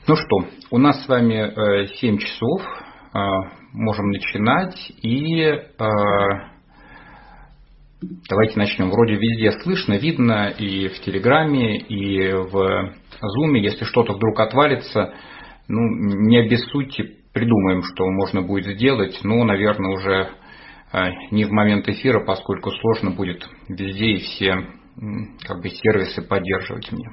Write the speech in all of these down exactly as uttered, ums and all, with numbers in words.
Ну что, у нас с вами семь часов, можем начинать, и давайте начнем. Вроде везде слышно, видно, и в Телеграме, и в Зуме. Если что-то вдруг отвалится, ну, не обессудьте, придумаем, что можно будет сделать, но, наверное, уже не в момент эфира, поскольку сложно будет везде и все как бы сервисы поддерживать мне.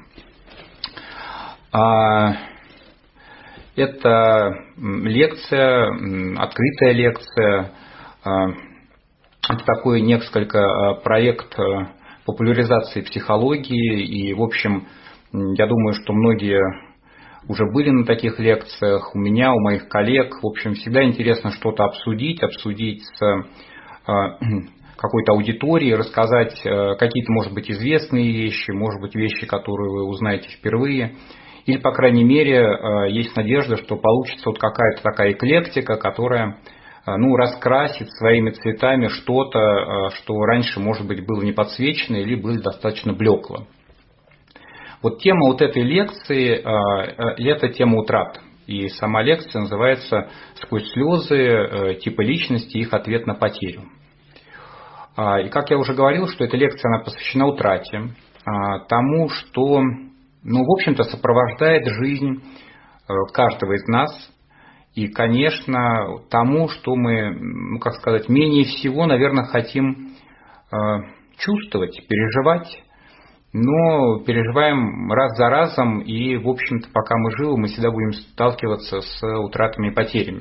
Это лекция, открытая лекция, это такой несколько проект популяризации психологии, и, в общем, я думаю, что многие уже были на таких лекциях, у меня, у моих коллег, в общем, всегда интересно что-то обсудить, обсудить с какой-то аудиторией, рассказать какие-то, может быть, известные вещи, может быть, вещи, которые вы узнаете впервые. Или, по крайней мере, есть надежда, что получится вот какая-то такая эклектика, которая ну, раскрасит своими цветами что-то, что раньше, может быть, было не подсвечено или было достаточно блекло. Вот тема вот этой лекции – это тема утрат. И сама лекция называется «Сквозь слезы. Типы личности. Их ответ на потерю». И как я уже говорил, что эта лекция она посвящена утрате, тому, что, ну, в общем-то, сопровождает жизнь каждого из нас. И, конечно, тому, что мы, ну, как сказать, менее всего, наверное, хотим чувствовать, переживать. Но переживаем раз за разом, и, в общем-то, пока мы живы, мы всегда будем сталкиваться с утратами и потерями.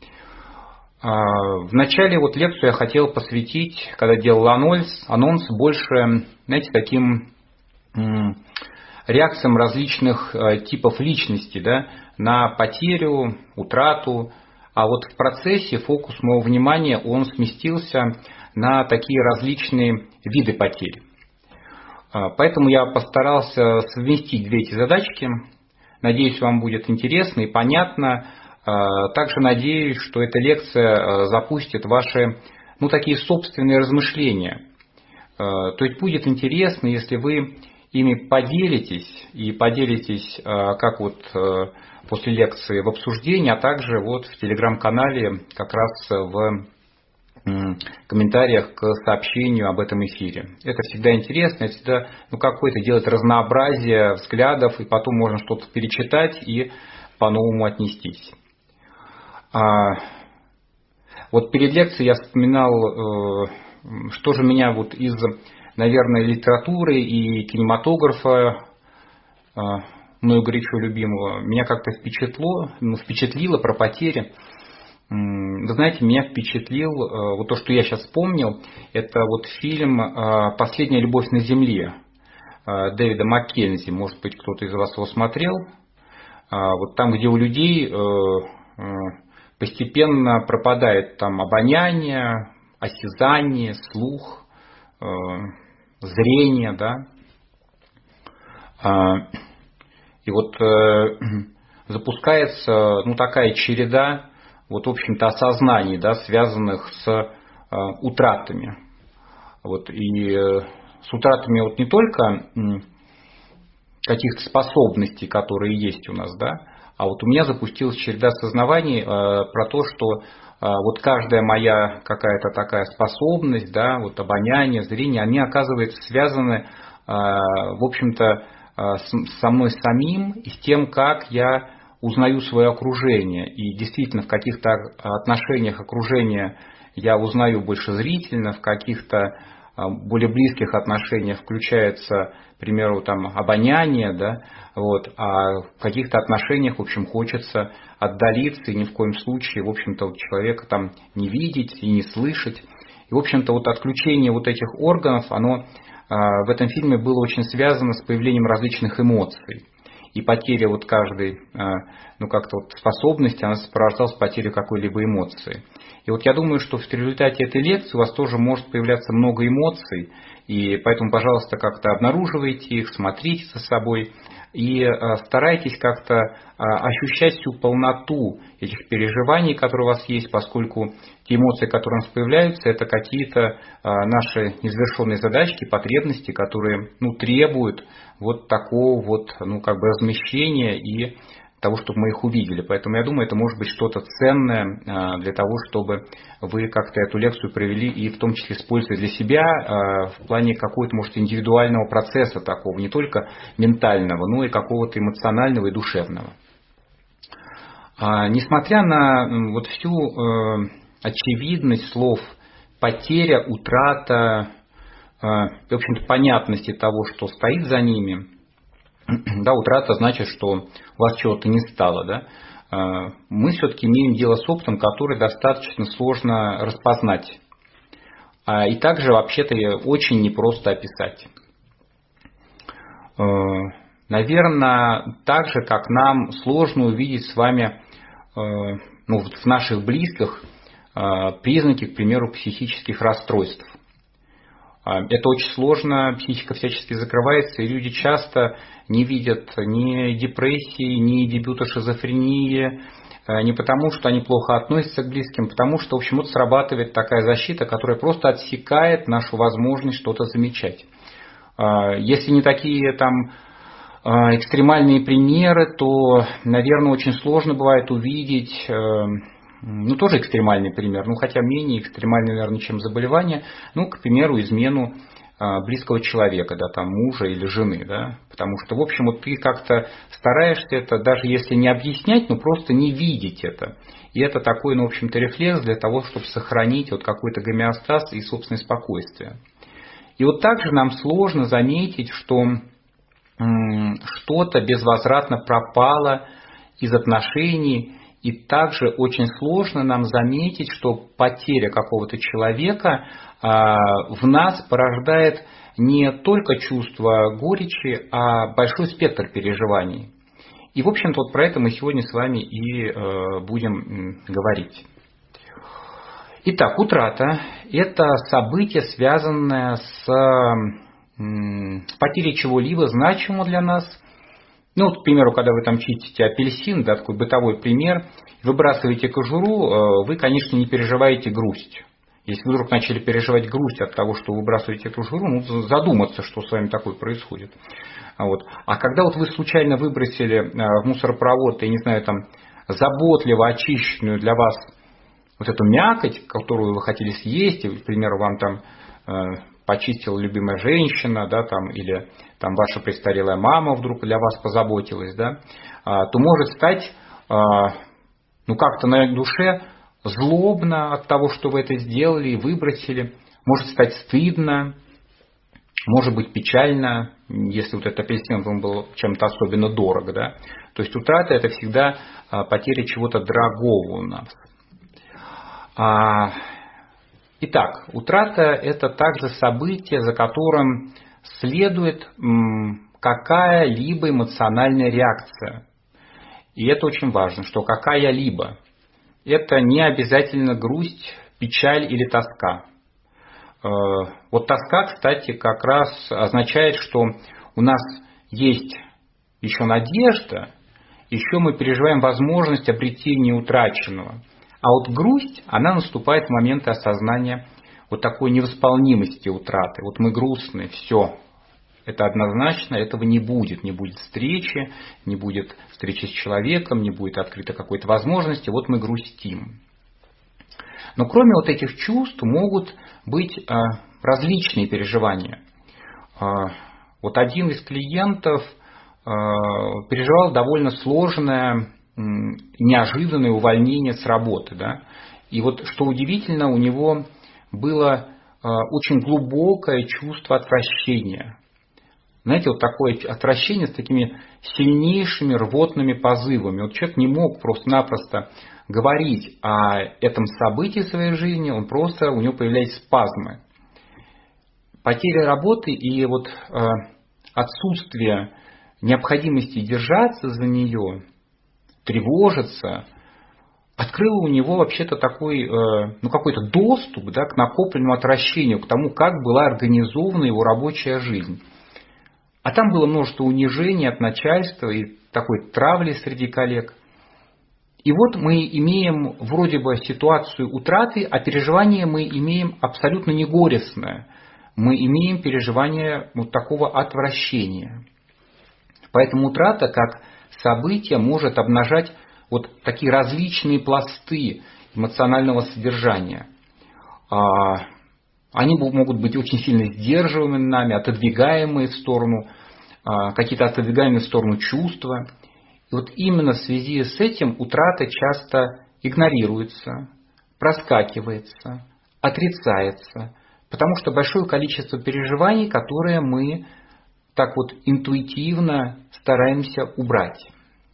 Вначале вот лекцию я хотел посвятить, когда делал анонс, анонс больше, знаете, таким реакциям различных типов личности, да, на потерю, утрату. А вот в процессе фокус моего внимания, он сместился на такие различные виды потерь. Поэтому я постарался совместить две эти задачки. Надеюсь, вам будет интересно и понятно. Также надеюсь, что эта лекция запустит ваши, ну, такие собственные размышления. То есть будет интересно, если вы ими поделитесь, и поделитесь как вот после лекции в обсуждении, а также вот в телеграм-канале как раз в комментариях к сообщению об этом эфире. Это всегда интересно, это всегда ну, какое-то делать разнообразие взглядов, и потом можно что-то перечитать и по-новому отнестись. А, вот перед лекцией я вспоминал, э, что же меня вот из, наверное, литературы и кинематографа, э, мною горячо любимого, меня как-то впечатлило, ну, впечатлило про потери. Вы знаете, меня впечатлил, вот то, что я сейчас вспомнил, это вот фильм «Последняя любовь на земле» Дэвида Маккензи. Может быть, кто-то из вас его смотрел. Вот там, где у людей постепенно пропадает там обоняние, осязание, слух, зрение, да. И вот запускается, ну, такая череда вот, в общем-то, осознаний, да, связанных с э, утратами. Вот, и э, с утратами вот не только э, каких-то способностей, которые есть у нас, да, а вот у меня запустилась череда осознаваний э, про то, что э, вот каждая моя какая-то такая способность, да, вот обоняние, зрение, они, оказывается, связаны, э, в общем-то, э, с, со мной самим и с тем, как я узнаю свое окружение. И действительно в каких-то отношениях окружения я узнаю больше зрительно, в каких-то более близких отношениях включается, к примеру, там, обоняние, да, вот, а в каких-то отношениях, в общем, хочется отдалиться и ни в коем случае, в общем-то, вот человека там не видеть и не слышать. И, в общем-то, вот отключение вот этих органов, оно в этом фильме было очень связано с появлением различных эмоций. И потеря вот каждой, ну, как-то вот способности, она сопровождалась потерей какой-либо эмоции. И вот я думаю, что в результате этой лекции у вас тоже может появляться много эмоций, и поэтому, пожалуйста, как-то обнаруживайте их, смотрите за собой и старайтесь как-то ощущать всю полноту этих переживаний, которые у вас есть, поскольку те эмоции, которые у нас появляются, это какие-то наши незавершенные задачки, потребности, которые, ну, требуют вот такого вот, ну, как бы размещения и того, чтобы мы их увидели. Поэтому я думаю, это может быть что-то ценное для того, чтобы вы как-то эту лекцию провели и в том числе использовали для себя в плане какого-то, может, индивидуального процесса такого, не только ментального, но и какого-то эмоционального и душевного. Несмотря на вот всю очевидность слов потеря, утрата, в общем-то, понятности того, что стоит за ними, да, утрата значит, что у вас чего-то не стало, да, мы все-таки имеем дело с опытом, который достаточно сложно распознать. И также, вообще-то, очень непросто описать. Наверное, так же, как нам сложно увидеть с вами ну, в наших близких признаки, к примеру, психических расстройств. Это очень сложно, психика всячески закрывается, и люди часто не видят ни депрессии, ни дебюта шизофрении, не потому, что они плохо относятся к близким, потому что, в общем, вот срабатывает такая защита, которая просто отсекает нашу возможность что-то замечать. Если не такие там экстремальные примеры, то, наверное, очень сложно бывает увидеть, ну, тоже экстремальный пример, ну, хотя менее экстремальный, наверное, чем заболевание, ну, к примеру, измену близкого человека, да, там, мужа или жены, да, потому что, в общем, вот ты как-то стараешься это, даже если не объяснять, но просто не видеть это. И это такой, ну, в общем-то, рефлекс для того, чтобы сохранить вот какой-то гомеостаз и собственное спокойствие. И вот также нам сложно заметить, что что-то безвозвратно пропало из отношений, и также очень сложно нам заметить, что потеря какого-то человека в нас порождает не только чувство горечи, а большой спектр переживаний. И, в общем-то, вот про это мы сегодня с вами и будем говорить. Итак, утрата – это событие, связанное с потерей чего-либо значимого для нас. Ну, вот, к примеру, когда вы там чистите апельсин, да, такой бытовой пример, выбрасываете кожуру, вы, конечно, не переживаете грусть. Если вы вдруг начали переживать грусть от того, что вы выбрасываете кожуру, ну, задуматься, что с вами такое происходит. Вот. А когда вот вы случайно выбросили в мусоропровод, я не знаю, там, заботливо очищенную для вас вот эту мякоть, которую вы хотели съесть, и, к примеру, вам там почистила любимая женщина, да, там, или там, ваша престарелая мама вдруг для вас позаботилась, да, то может стать ну, как-то на душе злобно от того, что вы это сделали и выбросили, может стать стыдно, может быть печально, если вот этот апельсин вам был чем-то особенно дорог. Да? То есть утрата – это всегда потеря чего-то дорогого у нас. Итак, утрата – это также событие, за которым следует какая-либо эмоциональная реакция. И это очень важно, что какая-либо. Это не обязательно грусть, печаль или тоска. Вот тоска, кстати, как раз означает, что у нас есть еще надежда, еще мы переживаем возможность обретения утраченного. А вот грусть, она наступает в моменты осознания вот такой невосполнимости утраты. Вот мы грустны, все. Это однозначно, этого не будет. Не будет встречи, не будет встречи с человеком, не будет открытой какой-то возможности. Вот мы грустим. Но кроме вот этих чувств могут быть различные переживания. Вот один из клиентов переживал довольно сложное, неожиданное увольнение с работы. Да? И вот что удивительно, у него было очень глубокое чувство отвращения. Знаете, вот такое отвращение с такими сильнейшими рвотными позывами. Вот человек не мог просто-напросто говорить о этом событии в своей жизни, он просто, у него появлялись спазмы. Потеря работы и вот э, отсутствие необходимости держаться за нее, тревожиться, открыло у него вообще-то такой, э, ну, какой-то доступ, да, к накопленному отвращению, к тому, как была организована его рабочая жизнь. А там было множество унижений от начальства и такой травли среди коллег. И вот мы имеем вроде бы ситуацию утраты, а переживание мы имеем абсолютно не горестное. Мы имеем переживание вот такого отвращения. Поэтому утрата как событие может обнажать вот такие различные пласты эмоционального содержания. Они могут быть очень сильно сдерживаемыми нами, отодвигаемые в сторону, какие-то отодвигаемые в сторону чувства. И вот именно в связи с этим утрата часто игнорируется, проскакивается, отрицается, потому что большое количество переживаний, которые мы так вот интуитивно стараемся убрать.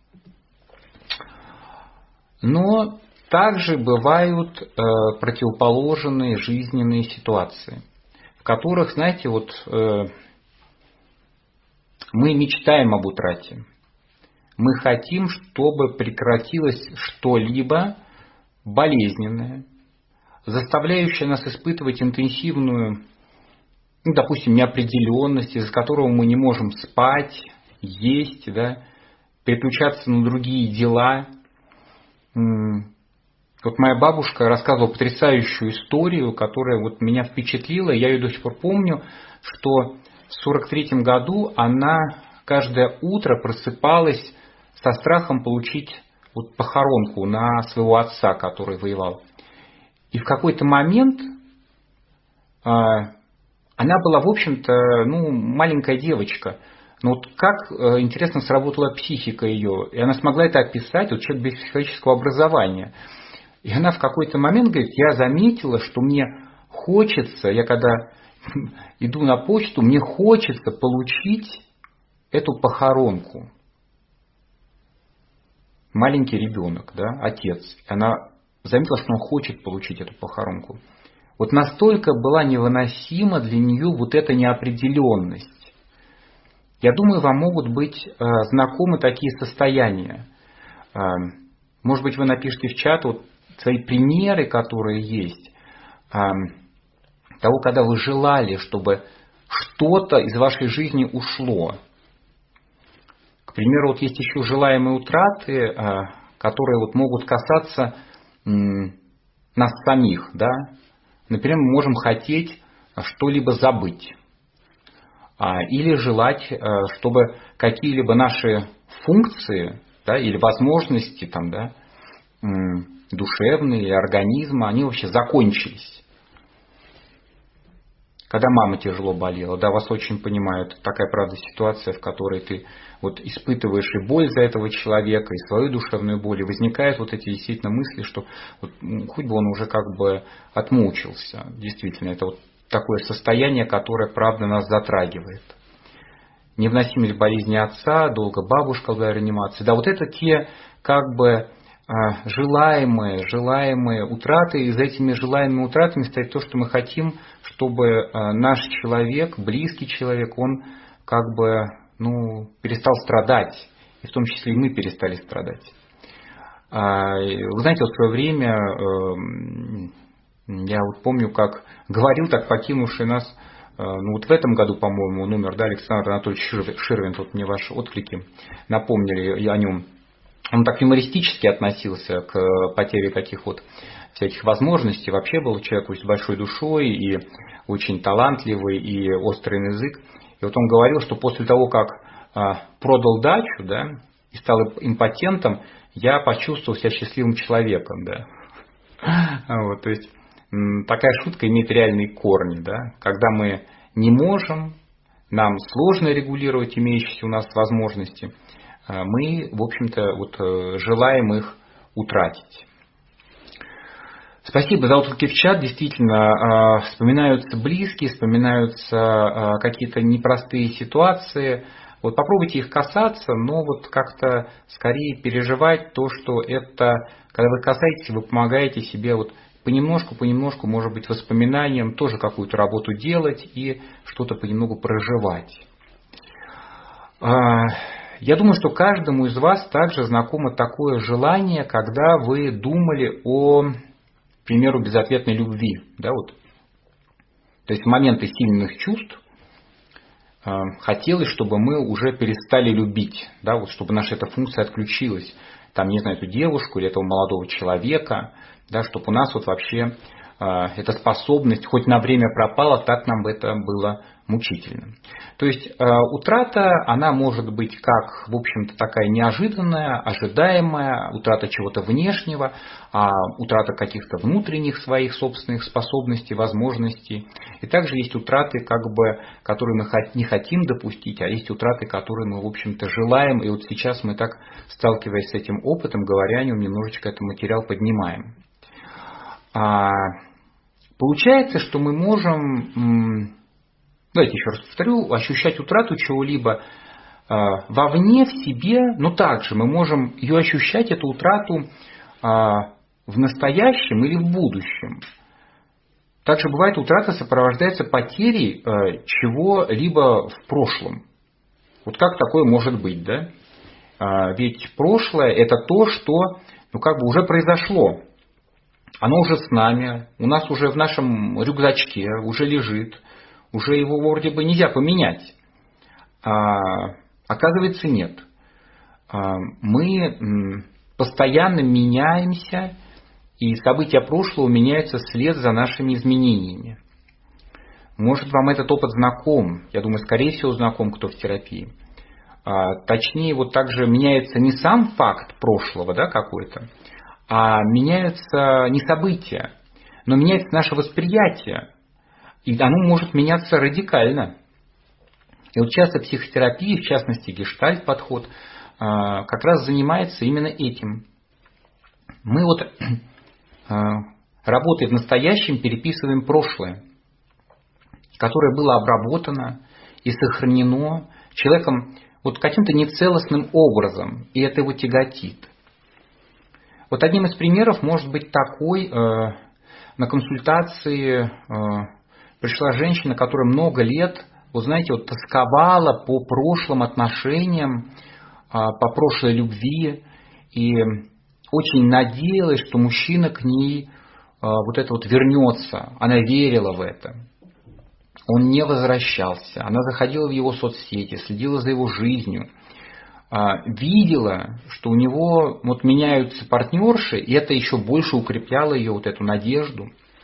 Но также бывают э, противоположные жизненные ситуации, в которых, знаете, вот э, мы мечтаем об утрате. Мы хотим, чтобы прекратилось что-либо болезненное, заставляющее нас испытывать интенсивную, ну, допустим, неопределенность, из-за которого мы не можем спать, есть, да, переключаться на другие дела. Вот моя бабушка рассказывала потрясающую историю, которая вот меня впечатлила, я ее до сих пор помню, что в сорок третьем году она каждое утро просыпалась со страхом получить вот похоронку на своего отца, который воевал. И в какой-то момент а, она была, в общем-то, ну, маленькая девочка. Но вот как интересно сработала психика ее, и она смогла это описать, вот человек без психологического образования. И она в какой-то момент говорит: я заметила, что мне хочется, я когда иду на почту, мне хочется получить эту похоронку. Маленький ребенок, да, отец. И она заметила, что он хочет получить эту похоронку. Вот настолько была невыносима для нее вот эта неопределенность. Я думаю, вам могут быть э, знакомы такие состояния. Э, может быть, вы напишите в чат вот свои примеры, которые есть, э, того, когда вы желали, чтобы что-то из вашей жизни ушло. К примеру, вот есть еще желаемые утраты, э, которые вот могут касаться э, нас самих. Да? Например, мы можем хотеть что-либо забыть. Или желать, чтобы какие-либо наши функции, да, или возможности там, да, душевные или организма, они вообще закончились. Когда мама тяжело болела, да, вас очень понимают, такая, правда, ситуация, в которой ты вот испытываешь и боль за этого человека, и свою душевную боль, и возникают вот эти действительно мысли, что вот, хоть бы он уже как бы отмучился. Действительно, это вот такое состояние, которое, правда, нас затрагивает. Невыносимость болезни отца, долго бабушка в реанимации. Да, вот это те как бы желаемые, желаемые утраты. И за этими желаемыми утратами стоит то, что мы хотим, чтобы наш человек, близкий человек, он как бы ну, перестал страдать. И в том числе и мы перестали страдать. Вы знаете, вот в свое время я вот помню, как говорил так покинувший нас, ну вот в этом году, по-моему, он умер, да, Александр Анатольевич Ширвин, вот мне ваши отклики напомнили о нем. Он так юмористически относился к потере таких вот всяких возможностей. Вообще был человек с большой душой и очень талантливый, и острый язык. И вот он говорил, что после того, как продал дачу, да, и стал импотентом, я почувствовал себя счастливым человеком, да. Вот, то есть такая шутка имеет реальные корни, да? Когда мы не можем, нам сложно регулировать имеющиеся у нас возможности, мы, в общем-то, вот, желаем их утратить. Спасибо за отклики в чат. Действительно, вспоминаются близкие, вспоминаются какие-то непростые ситуации. Вот попробуйте их касаться, но вот как-то скорее переживать то, что это, когда вы касаетесь, вы помогаете себе вот понемножку, понемножку, может быть, воспоминаниям тоже какую-то работу делать и что-то понемногу проживать. Я думаю, что каждому из вас также знакомо такое желание, когда вы думали о, к примеру, безответной любви. Да, вот. То есть в моменты сильных чувств хотелось, чтобы мы уже перестали любить, да, вот, чтобы наша эта функция отключилась. Там, не знаю, эту девушку или этого молодого человека, да, чтобы у нас вот вообще эта способность хоть на время пропала, так нам это было мучительно. То есть утрата, она может быть как, в общем-то, такая неожиданная, ожидаемая, утрата чего-то внешнего, а утрата каких-то внутренних своих собственных способностей, возможностей. И также есть утраты, как бы, которые мы не хотим допустить, а есть утраты, которые мы, в общем-то, желаем. И вот сейчас мы так, сталкиваясь с этим опытом, говоря о нем, немножечко этот материал поднимаем. Получается, что мы можем, давайте еще раз повторю, ощущать утрату чего-либо вовне, в себе, но также мы можем ее ощущать, эту утрату, в настоящем или в будущем. Также бывает, утрата сопровождается потерей чего-либо в прошлом. Вот как такое может быть, да? Ведь прошлое – это то, что, ну, как бы уже произошло. Оно уже с нами, у нас уже в нашем рюкзачке, уже лежит, уже его вроде бы нельзя поменять. А, оказывается, нет. А, мы постоянно меняемся, и события прошлого меняются вслед за нашими изменениями. Может, вам этот опыт знаком, я думаю, скорее всего, знаком, кто в терапии. А, точнее, вот также меняется не сам факт прошлого, да, какой-то, а меняются не события, но меняется наше восприятие. И оно может меняться радикально. И вот часто психотерапия, в частности гештальт-подход, как раз занимается именно этим. Мы вот, работая в настоящем, переписываем прошлое, которое было обработано и сохранено человеком вот каким-то нецелостным образом, и это его тяготит. Вот одним из примеров может быть такой: э, на консультации э, пришла женщина, которая много лет, вот знаете, вот тосковала по прошлым отношениям, э, по прошлой любви, и очень надеялась, что мужчина к ней э, вот это вот вернется. Она верила в это. Он не возвращался. Она заходила в его соцсети, следила за его жизнью. Видела, что у него вот меняются партнерши, и это еще больше укрепляло ее вот эту надежду.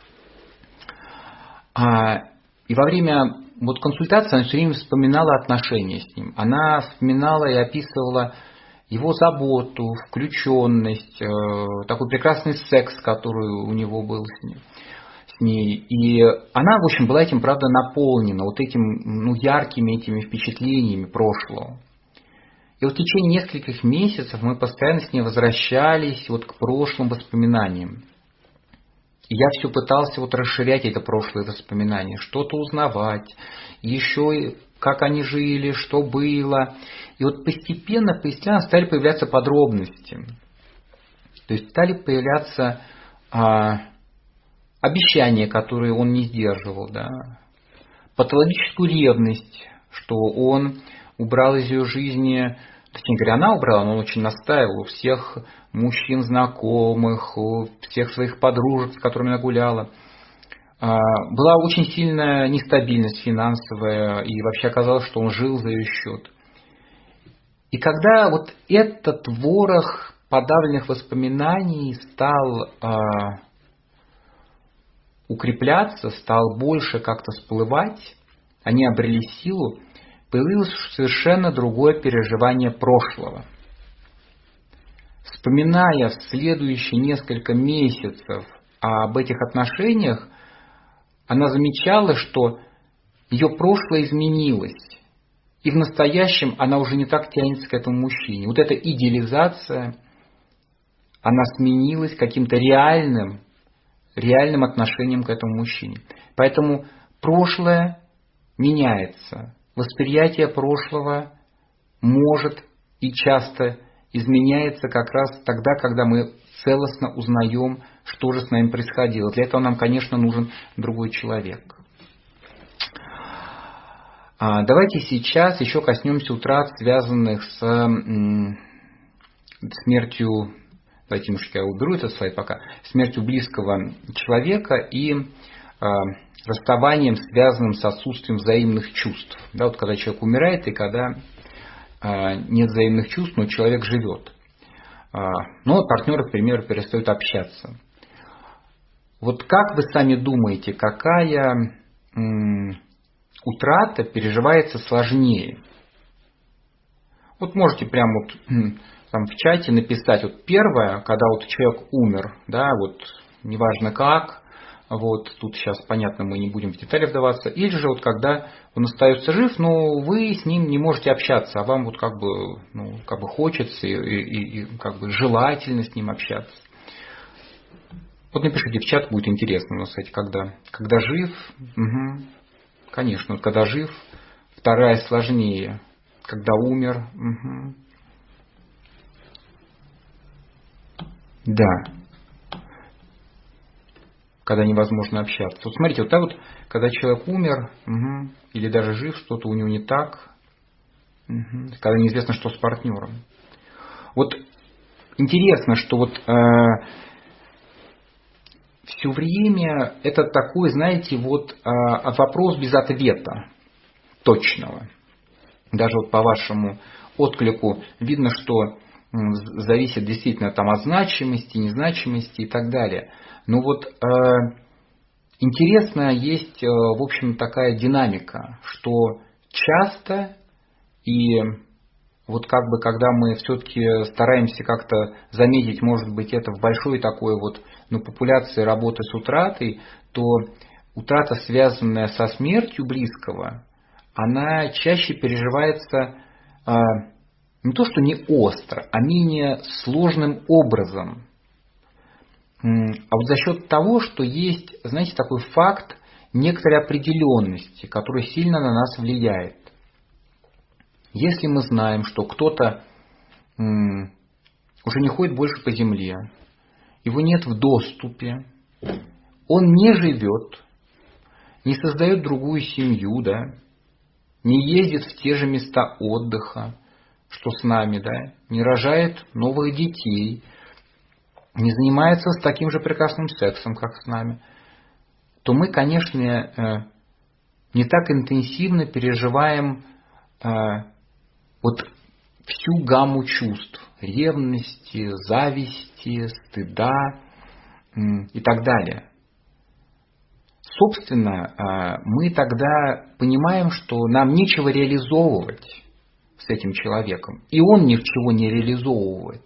И во время вот консультации она все время вспоминала отношения с ним. Она вспоминала и описывала его заботу, включенность, такой прекрасный секс, который у него был с ним. С ней. И она, в общем, была этим, правда, наполнена вот этим, ну, яркими этими впечатлениями прошлого. И вот в течение нескольких месяцев мы постоянно с ней возвращались вот к прошлым воспоминаниям. И я все пытался вот расширять это прошлое воспоминание, что-то узнавать, еще как они жили, что было. И вот постепенно, постепенно стали появляться подробности. То есть стали появляться а, обещания, которые он не сдерживал, да, патологическую ревность, что он убрал из ее жизни, точнее говоря, она убрала, но он очень настаивал, у всех мужчин знакомых, у всех своих подружек, с которыми она гуляла. Была очень сильная нестабильность финансовая, и вообще оказалось, что он жил за ее счет. И когда вот этот ворох подавленных воспоминаний стал а, укрепляться, стал больше как-то всплывать, они обрели силу, появилось совершенно другое переживание прошлого. Вспоминая в следующие несколько месяцев об этих отношениях, она замечала, что ее прошлое изменилось. И в настоящем она уже не так тянется к этому мужчине. Вот эта идеализация, она сменилась каким-то реальным, реальным отношением к этому мужчине. Поэтому прошлое меняется. Восприятие прошлого может и часто изменяется как раз тогда, когда мы целостно узнаем, что же с нами происходило. Для этого нам, конечно, нужен другой человек. Давайте сейчас еще коснемся утрат, связанных с смертью, давайте немножко я уберу этот слайд пока, смертью близкого человека и расставанием, связанным с отсутствием взаимных чувств. Да, вот когда человек умирает и когда а, нет взаимных чувств, но человек живет. А, но партнеры, к примеру, перестают общаться. Вот как вы сами думаете, какая м, утрата переживается сложнее? Вот можете прямо вот м, там в чате написать, вот первое, когда вот человек умер, да, вот неважно как, вот тут сейчас понятно, мы не будем в детали вдаваться, или же вот когда он остается жив, но вы с ним не можете общаться, а вам вот как бы, ну, как бы хочется и, и, и как бы желательно с ним общаться. Вот напишите в чат, будет интересно у нас, кстати, когда, когда жив, угу, конечно, вот когда жив, вторая сложнее, когда умер, угу. Да, когда невозможно общаться. Вот смотрите, вот так вот, когда человек умер, угу, или даже жив, что-то у него не так, угу, когда неизвестно, что с партнером. Вот интересно, что вот э, все время это такой, знаете, вот э, вопрос без ответа точного. Даже вот по вашему отклику видно, что зависит действительно там от значимости, незначимости и так далее. Но вот э, интересно есть, э, в общем, такая динамика, что часто и вот как бы когда мы все-таки стараемся как-то заметить, может быть, это в большой такой вот, ну, популяции работы с утратой, то утрата, связанная со смертью близкого, она чаще переживается э, не то, что не остро, а менее сложным образом. А вот за счет того, что есть, знаете, такой факт некоторой определенности, который сильно на нас влияет. Если мы знаем, что кто-то м, уже не ходит больше по земле, его нет в доступе, он не живет, не создает другую семью, да, не ездит в те же места отдыха, что с нами, да, не рожает новых детей, не занимается с таким же прекрасным сексом, как с нами, то мы, конечно, не так интенсивно переживаем вот всю гамму чувств, ревности, зависти, стыда и так далее. Собственно, мы тогда понимаем, что нам нечего реализовывать с этим человеком, и он ни в чего не реализовывает.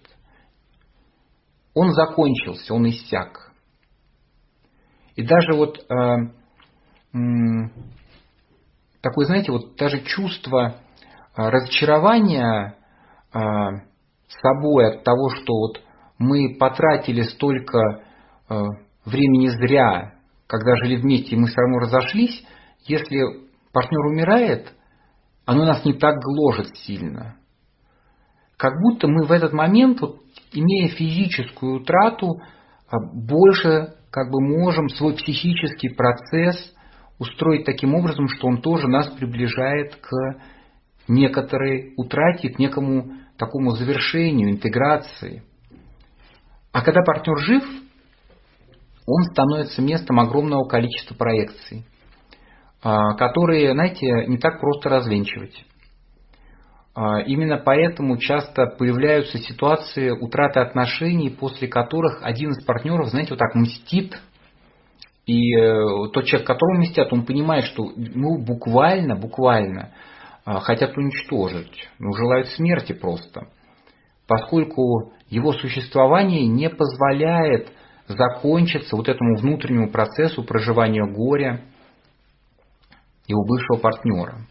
Он закончился, он иссяк. И даже вот э, э, такое, знаете, вот даже чувство разочарования э, собой от того, что вот мы потратили столько э, времени зря, когда жили вместе, и мы все равно разошлись, если партнер умирает, оно нас не так гложет сильно. Как будто мы в этот момент, вот, имея физическую утрату, больше как бы можем свой психический процесс устроить таким образом, что он тоже нас приближает к некоторой утрате, к некому такому завершению, интеграции. А когда партнер жив, он становится местом огромного количества проекций, которые, знаете, не так просто развенчивать. Именно поэтому часто появляются ситуации утраты отношений, после которых один из партнеров, знаете, вот так мстит. И тот человек, которому мстят, он понимает, что ну, буквально, буквально хотят уничтожить, ну, желают смерти просто. Поскольку его существование не позволяет закончиться вот этому внутреннему процессу проживания горя его бывшего партнера.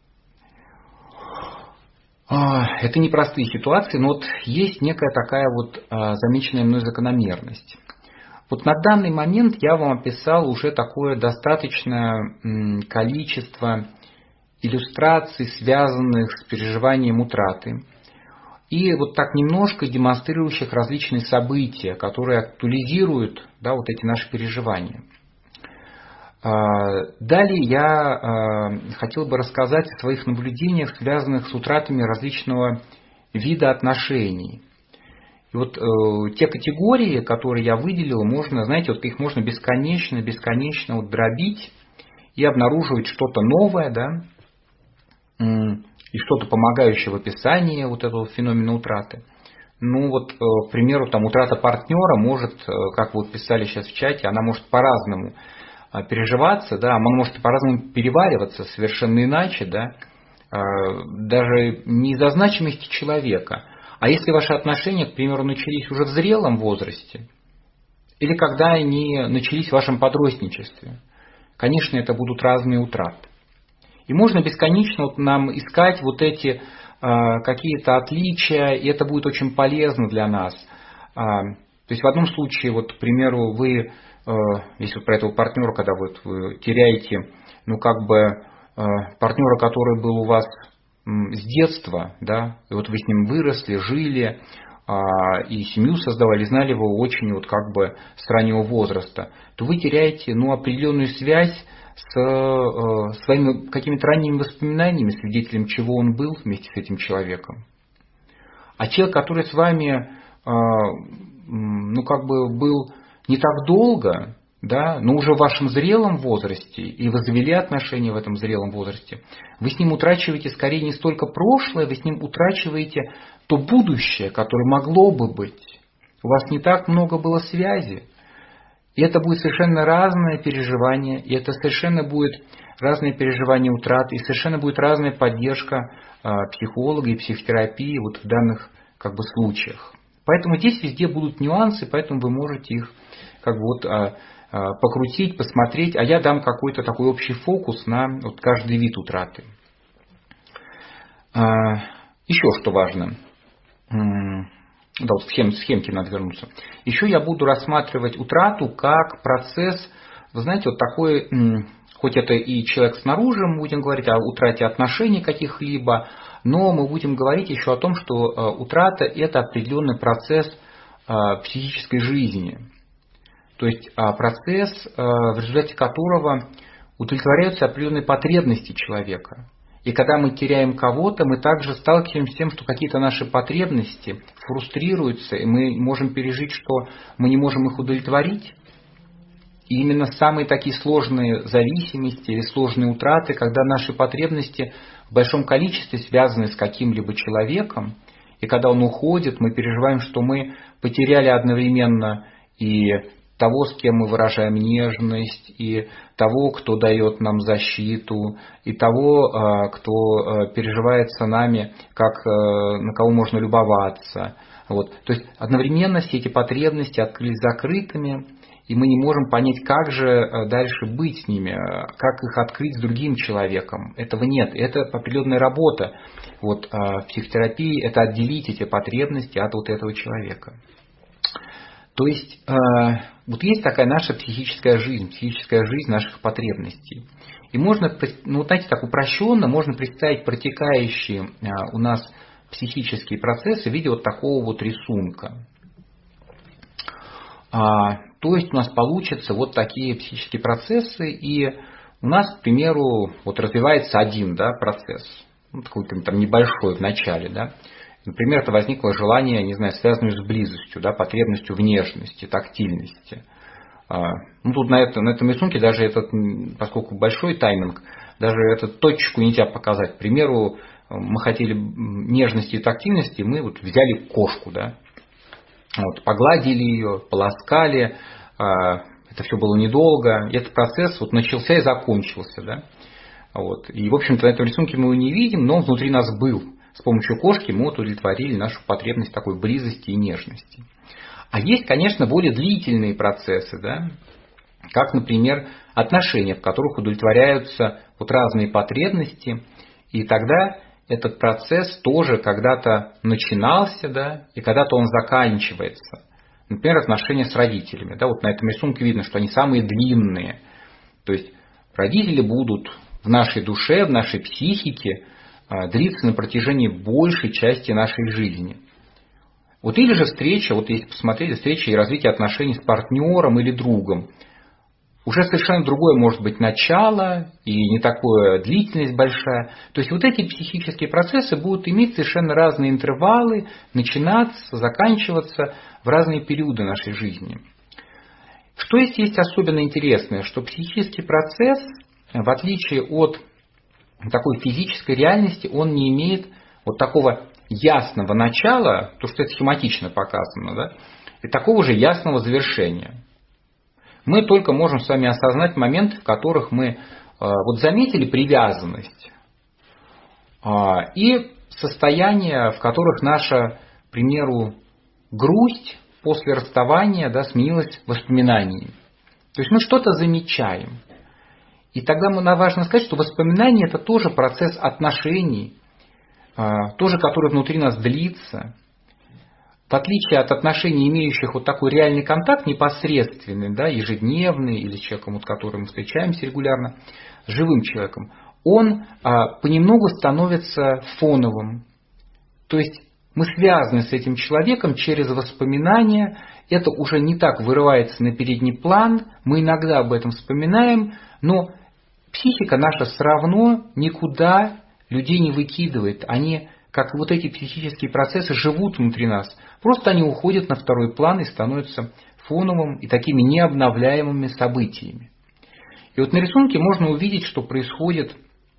Это непростые ситуации, но вот есть некая такая вот замеченная мной закономерность. Вот на данный момент я вам описал уже такое достаточное количество иллюстраций, связанных с переживанием утраты. И вот так немножко демонстрирующих различные события, которые актуализируют, да, вот эти наши переживания. Далее я хотел бы рассказать о своих наблюдениях, связанных с утратами различного вида отношений. И вот э, те категории, которые я выделил, можно, знаете, вот их можно бесконечно, бесконечно вот дробить и обнаруживать что-то новое, да, и что-то помогающее в описании вот этого феномена утраты. Ну вот, к примеру, там утрата партнера может, как вы писали сейчас в чате, она может по-разному переживаться, да, она может по-разному перевариваться совершенно иначе, да, даже не из-за значимости человека. А если ваши отношения, к примеру, начались уже в зрелом возрасте, или когда они начались в вашем подростничестве, конечно, это будут разные утраты. И можно бесконечно вот нам искать вот эти э, какие-то отличия, и это будет очень полезно для нас. А, то есть в одном случае, вот, к примеру, вы, э, если вот про этого партнера, когда вот вы теряете, ну как бы э, партнера, который был у вас м, с детства, да, и вот вы с ним выросли, жили, э, и семью создавали, знали его очень вот как бы с раннего возраста, то вы теряете, ну, определенную связь с э, своими какими-то ранними воспоминаниями, свидетелем чего он был вместе с этим человеком. А человек, который с вами, э, ну, как бы был не так долго, да, но уже в вашем зрелом возрасте, и вы завели отношения в этом зрелом возрасте, вы с ним утрачиваете скорее не столько прошлое, вы с ним утрачиваете то будущее, которое могло бы быть. У вас не так много было связи. И это будет совершенно разное переживание, и это совершенно будет разное переживание утраты, и совершенно будет разная поддержка э, психолога и психотерапии вот в данных как бы случаях. Поэтому здесь везде будут нюансы, поэтому вы можете их как бы вот, э, э, покрутить, посмотреть, а я дам какой-то такой общий фокус на вот каждый вид утраты. Э, еще что важно. Да, вот в схем, схемке надо вернуться. Еще я буду рассматривать утрату как процесс, вы знаете, вот такой, хоть это и человек снаружи, мы будем говорить о утрате отношений каких-либо, но мы будем говорить еще о том, что утрата – это определенный процесс психической жизни. То есть процесс, в результате которого удовлетворяются определенные потребности человека. И когда мы теряем кого-то, мы также сталкиваемся с тем, что какие-то наши потребности фрустрируются, и мы можем пережить, что мы не можем их удовлетворить. И именно самые такие сложные зависимости или сложные утраты, когда наши потребности в большом количестве связаны с каким-либо человеком, и когда он уходит, мы переживаем, что мы потеряли одновременно и того, с кем мы выражаем нежность, и того, кто дает нам защиту, и того, кто переживает с нами, как на кого можно любоваться. Вот. То есть одновременно все эти потребности открылись закрытыми, и мы не можем понять, как же дальше быть с ними, как их открыть с другим человеком. Этого нет. Это определенная работа вот, в психотерапии, это отделить эти потребности от вот этого человека. То есть, э, вот есть такая наша психическая жизнь, психическая жизнь наших потребностей. И можно, ну, знаете, так упрощенно, можно представить протекающие э, у нас психические процессы в виде вот такого вот рисунка. А, то есть у нас получатся вот такие психические процессы, и у нас, к примеру, вот развивается один, да, процесс, ну, какой-то там небольшой в начале, да. Например, это возникло желание, не знаю, связанное с близостью, да, потребностью в нежности, тактильности. Ну, тут на, это, на этом рисунке даже этот, поскольку большой тайминг, даже эту точку нельзя показать. К примеру, мы хотели нежности и тактильности, мы вот взяли кошку, да, вот, погладили ее, полоскали, это все было недолго, и этот процесс вот начался и закончился, да. Вот. И, в общем-то, на этом рисунке мы его не видим, но он внутри нас был. С помощью кошки мы удовлетворили нашу потребность такой близости и нежности. А есть, конечно, более длительные процессы, да? Как, например, отношения, в которых удовлетворяются вот разные потребности, и тогда этот процесс тоже когда-то начинался, да, и когда-то он заканчивается. Например, отношения с родителями. Да? Вот на этом рисунке видно, что они самые длинные. То есть родители будут в нашей душе, в нашей психике длится на протяжении большей части нашей жизни. Вот или же встреча, вот если посмотреть, встреча и развитие отношений с партнером или другом. Уже совершенно другое может быть начало и не такое длительность большая. То есть вот эти психические процессы будут иметь совершенно разные интервалы, начинаться, заканчиваться в разные периоды нашей жизни. Что есть, есть особенно интересное, что психический процесс, в отличие от такой физической реальности, он не имеет вот такого ясного начала, то, что это схематично показано, да, и такого же ясного завершения. Мы только можем с вами осознать моменты, в которых мы вот заметили привязанность и состояния, в которых наша, к примеру, грусть после расставания, да, сменилась воспоминаниями. То есть мы что-то замечаем. И тогда нам важно сказать, что воспоминания – это тоже процесс отношений, тоже который внутри нас длится. В отличие от отношений, имеющих вот такой реальный контакт, непосредственный, да, ежедневный, или с человеком, вот, с которым мы встречаемся регулярно, с живым человеком, он а, понемногу становится фоновым. То есть мы связаны с этим человеком через воспоминания, это уже не так вырывается на передний план, мы иногда об этом вспоминаем, но психика наша все равно никуда людей не выкидывает. Они, как вот эти психические процессы, живут внутри нас. Просто они уходят на второй план и становятся фоновым и такими необновляемыми событиями. И вот на рисунке можно увидеть, что происходит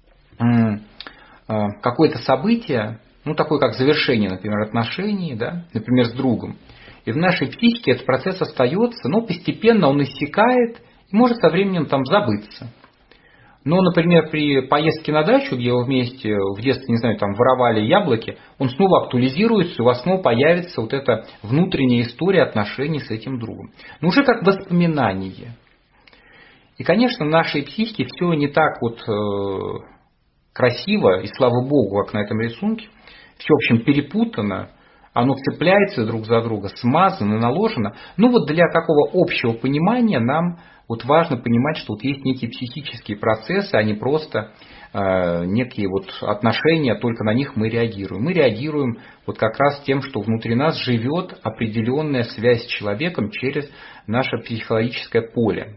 какое-то событие, ну такое как завершение, например, отношений, да, например, с другом. И в нашей психике этот процесс остается, но постепенно он иссякает и может со временем там забыться. Но, например, при поездке на дачу, где вы вместе в детстве, не знаю, там воровали яблоки, он снова актуализируется, и у вас снова появится вот эта внутренняя история отношений с этим другом. Но уже как воспоминание. И, конечно, в нашей психике все не так вот э, красиво, и слава Богу, как на этом рисунке. Все, в общем, перепутано, оно цепляется друг за друга, смазано, наложено. Ну вот для такого общего понимания нам вот важно понимать, что вот есть некие психические процессы, а не просто э, некие вот отношения, только на них мы реагируем. Мы реагируем вот как раз тем, что внутри нас живет определенная связь с человеком через наше психологическое поле.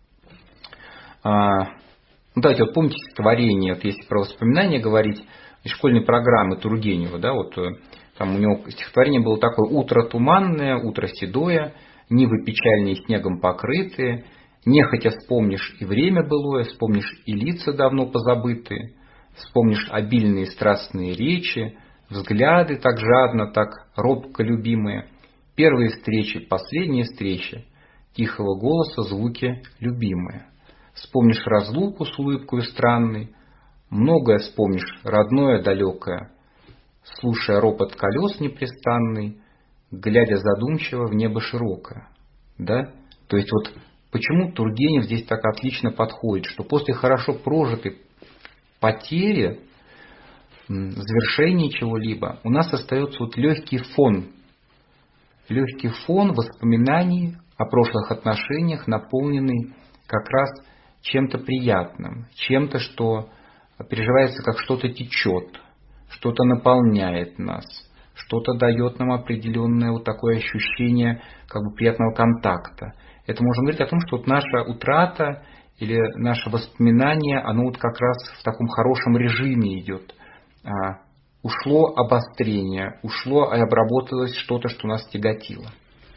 А, ну, давайте, вот помните стихотворение, вот если про воспоминания говорить, из школьной программы Тургенева, да, вот там у него стихотворение было такое: «Утро туманное, утро седое, нивы печальнее снегом покрытые, нехотя вспомнишь и время былое, вспомнишь и лица давно позабытые, вспомнишь обильные страстные речи, взгляды так жадно, так робко любимые, первые встречи, последние встречи, тихого голоса звуки любимые. Вспомнишь разлуку с улыбкой странной, многое вспомнишь, родное, далекое, слушая ропот колес непрестанный, глядя задумчиво в небо широкое». Да? То есть вот почему Тургенев здесь так отлично подходит, что после хорошо прожитой потери, завершения чего-либо, у нас остается вот легкий фон, легкий фон воспоминаний о прошлых отношениях, наполненный как раз чем-то приятным, чем-то, что переживается как что-то течет, что-то наполняет нас, что-то дает нам определенное вот такое ощущение как бы приятного контакта. Это можно говорить о том, что вот наша утрата или наше воспоминание, оно вот как раз в таком хорошем режиме идет. Ушло обострение, ушло и обработалось что-то, что нас тяготило.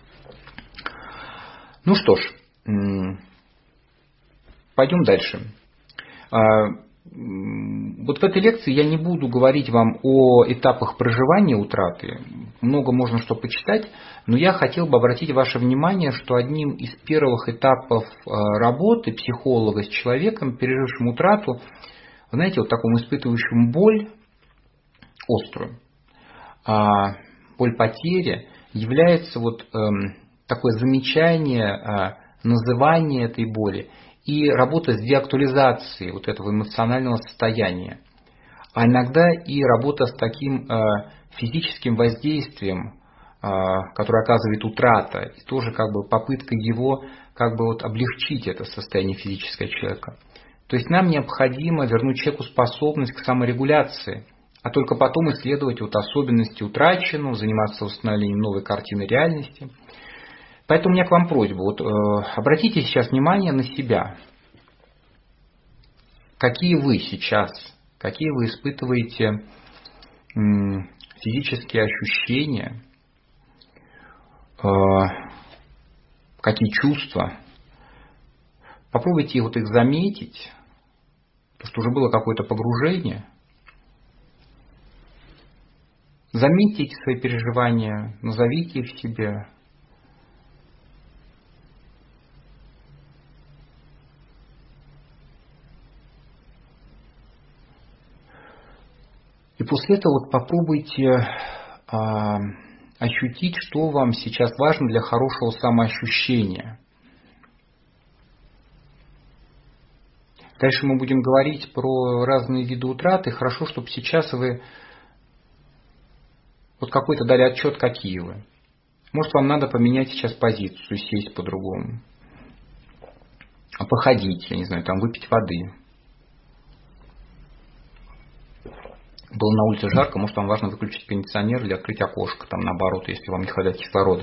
Ну что ж, пойдем дальше. Вот в этой лекции я не буду говорить вам о этапах проживания утраты. Много можно что почитать, но я хотел бы обратить ваше внимание, что одним из первых этапов работы психолога с человеком, пережившим утрату, вы знаете, вот такому испытывающему боль острую, боль потери, является вот такое замечание, называние этой боли и работа с деактуализацией вот этого эмоционального состояния, а иногда и работа с таким физическим воздействием, которое оказывает утрата, и тоже как бы попытка его как бы вот облегчить это состояние физического человека. То есть нам необходимо вернуть человеку способность к саморегуляции, а только потом исследовать вот особенности утраченного, заниматься восстановлением новой картины реальности. Поэтому у меня к вам просьба, вот, э, обратите сейчас внимание на себя. Какие вы сейчас, какие вы испытываете м, физические ощущения, э, какие чувства. Попробуйте вот их заметить, потому что уже было какое-то погружение. Заметьте эти свои переживания, назовите их себе. И после этого вот попробуйте а, ощутить, что вам сейчас важно для хорошего самоощущения. Дальше мы будем говорить про разные виды утраты. Хорошо, чтобы сейчас вы вот какой-то дали отчет, какие вы. Может, вам надо поменять сейчас позицию, сесть по-другому. А походить, я не знаю, там выпить воды. Было на улице жарко, может, вам важно выключить кондиционер или открыть окошко, там наоборот, если вам не хватает кислорода.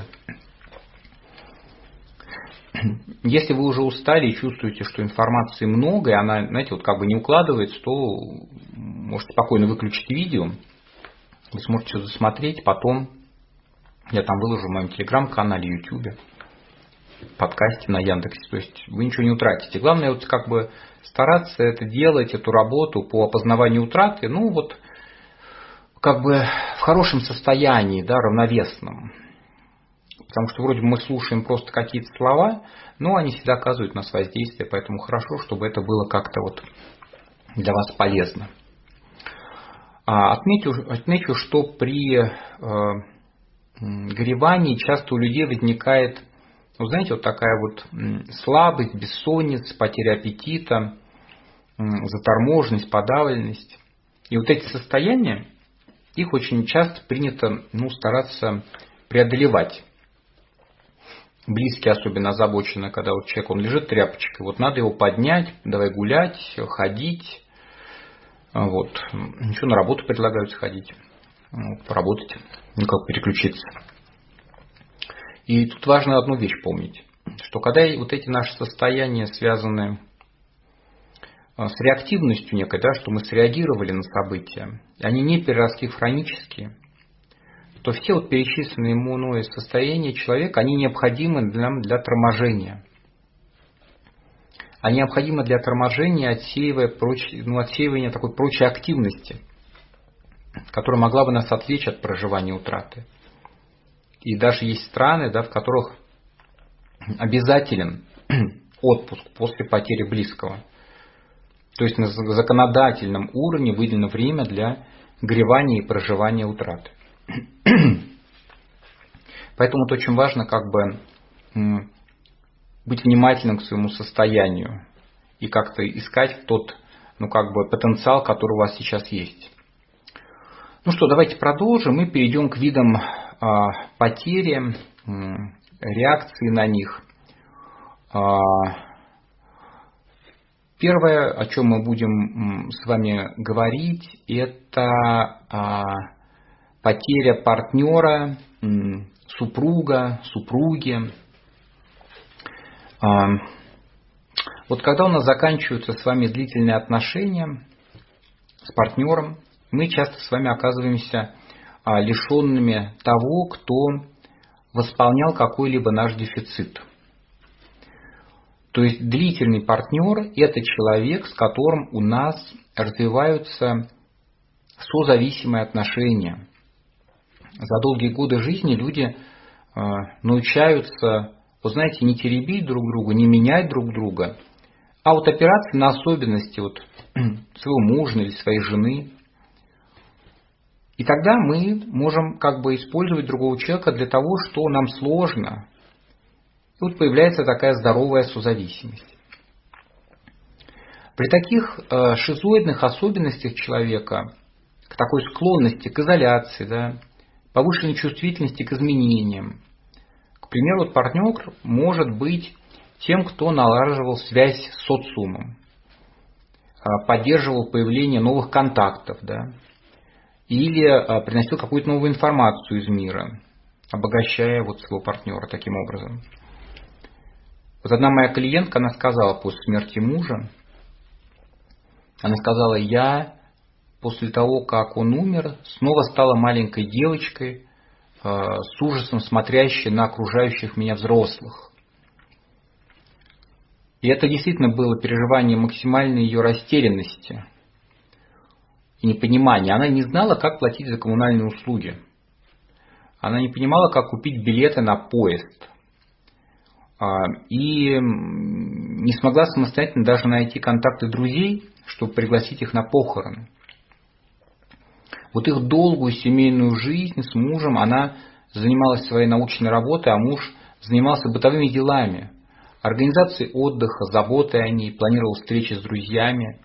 Если вы уже устали и чувствуете, что информации много, и она, знаете, вот как бы не укладывается, то можете спокойно выключить видео. Вы сможете что-то смотреть, потом я там выложу в моем телеграм-канале, ютубе, подкасте на Яндексе. То есть вы ничего не утратите. Главное вот как бы стараться это делать, эту работу по опознаванию утраты, ну вот как бы в хорошем состоянии, да, равновесном. Потому что вроде бы мы слушаем просто какие-то слова, но они всегда оказывают на нас воздействие, поэтому хорошо, чтобы это было как-то вот для вас полезно. Отмечу, отмечу что при э, горевании часто у людей возникает, ну, знаете, вот такая вот слабость, бессонница, потеря аппетита, заторможенность, подавленность. И вот эти состояния, их очень часто принято, ну, стараться преодолевать. Близкие особенно озабочены, когда вот человек, он лежит тряпочкой, вот надо его поднять, давай гулять, ходить. Вот. Еще на работу предлагают сходить, вот, поработать, никак переключиться. И тут важно одну вещь помнить, что когда вот эти наши состояния связаны с реактивностью некой, да, что мы среагировали на события, они не переросли в хронические, то все вот перечисленные мной состояния человека, они необходимы для, для торможения. Они необходимы для торможения, отсеивая проч, ну, отсеивания такой прочей активности, которая могла бы нас отвлечь от проживания утраты. И даже есть страны, да, в которых обязателен отпуск после потери близкого. То есть на законодательном уровне выделено время для горевания и проживания утраты. Поэтому это очень важно как бы быть внимательным к своему состоянию и как-то искать тот, ну, как бы потенциал, который у вас сейчас есть. Ну что, давайте продолжим и перейдем к видам а, потери, м, реакции на них. А, первое, о чем мы будем м, с вами говорить, это а, потеря партнера, м, супруга, супруги. Вот когда у нас заканчиваются с вами длительные отношения с партнером, мы часто с вами оказываемся лишенными того, кто восполнял какой-либо наш дефицит. То есть длительный партнер – это человек, с которым у нас развиваются созависимые отношения. За долгие годы жизни люди научаются, вы знаете, не теребить друг друга, не менять друг друга, а вот опираться на особенности вот своего мужа или своей жены. И тогда мы можем как бы использовать другого человека для того, что нам сложно. И вот появляется такая здоровая созависимость. При таких э, шизоидных особенностях человека, к такой склонности к изоляции, да, повышенной чувствительности к изменениям, к примеру, вот партнер может быть тем, кто налаживал связь с социумом, поддерживал появление новых контактов, да, или приносил какую-то новую информацию из мира, обогащая вот своего партнера таким образом. Вот одна моя клиентка, она сказала после смерти мужа, она сказала, я после того, как он умер, снова стала маленькой девочкой, с ужасом смотрящей на окружающих меня взрослых. И это действительно было переживание максимальной ее растерянности и непонимания. Она не знала, как платить за коммунальные услуги. она не понимала, как купить билеты на поезд. И не смогла самостоятельно даже найти контакты друзей, чтобы пригласить их на похороны. Вот их долгую семейную жизнь с мужем она занималась своей научной работой, а муж занимался бытовыми делами, организацией отдыха, заботой о ней, планировал встречи с друзьями.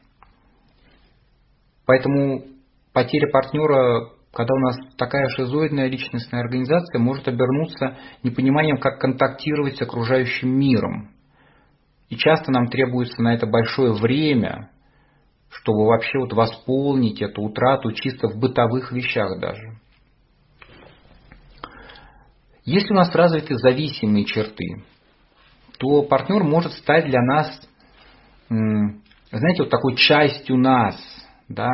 Поэтому потеря партнера, когда у нас такая шизоидная личностная организация, может обернуться непониманием, как контактировать с окружающим миром. И часто нам требуется на это большое время, чтобы вообще вот восполнить эту утрату чисто в бытовых вещах даже. Если у нас развиты зависимые черты, то партнер может стать для нас, знаете, вот такой частью нас, да,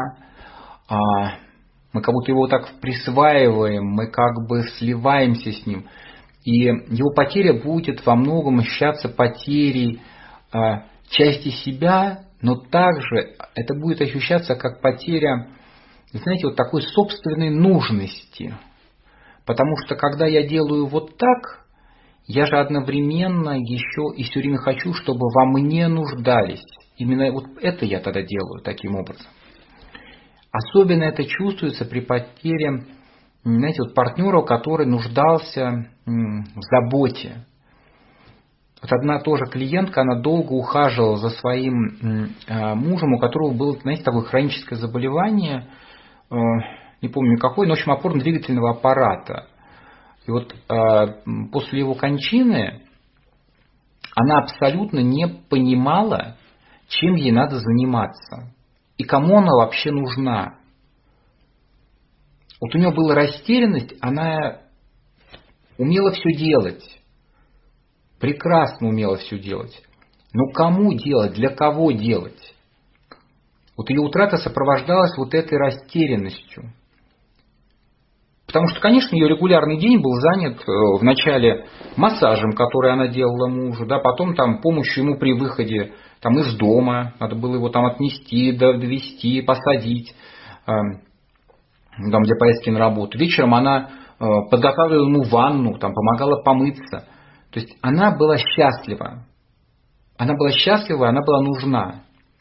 мы как будто его так присваиваем, мы как бы сливаемся с ним, и его потеря будет во многом ощущаться потерей части себя, но также это будет ощущаться как потеря, знаете, вот такой собственной нужности. Потому что когда я делаю вот так, я же одновременно еще и все время хочу, чтобы во мне нуждались. Именно вот это я тогда делаю таким образом. Особенно это чувствуется при потере, знаете, вот партнера, который нуждался в заботе. Вот одна тоже клиентка, она долго ухаживала за своим мужем, у которого было, знаете, такое хроническое заболевание, не помню какое, но, в общем, опорно-двигательного аппарата. И вот после его кончины она абсолютно не понимала, чем ей надо заниматься и кому она вообще нужна. Вот у нее была растерянность, она умела все делать, прекрасно умела все делать. Но кому делать, для кого делать? Вот ее утрата сопровождалась вот этой растерянностью. Потому что, конечно, ее регулярный день был занят вначале массажем, который она делала мужу, да, потом там помощью ему при выходе там, из дома, надо было его там отнести, довести, посадить, там, для поездки на работу. Вечером она подготавливала ему ванну, там, помогала помыться. То есть она была счастлива. Она была счастлива, она была нужна.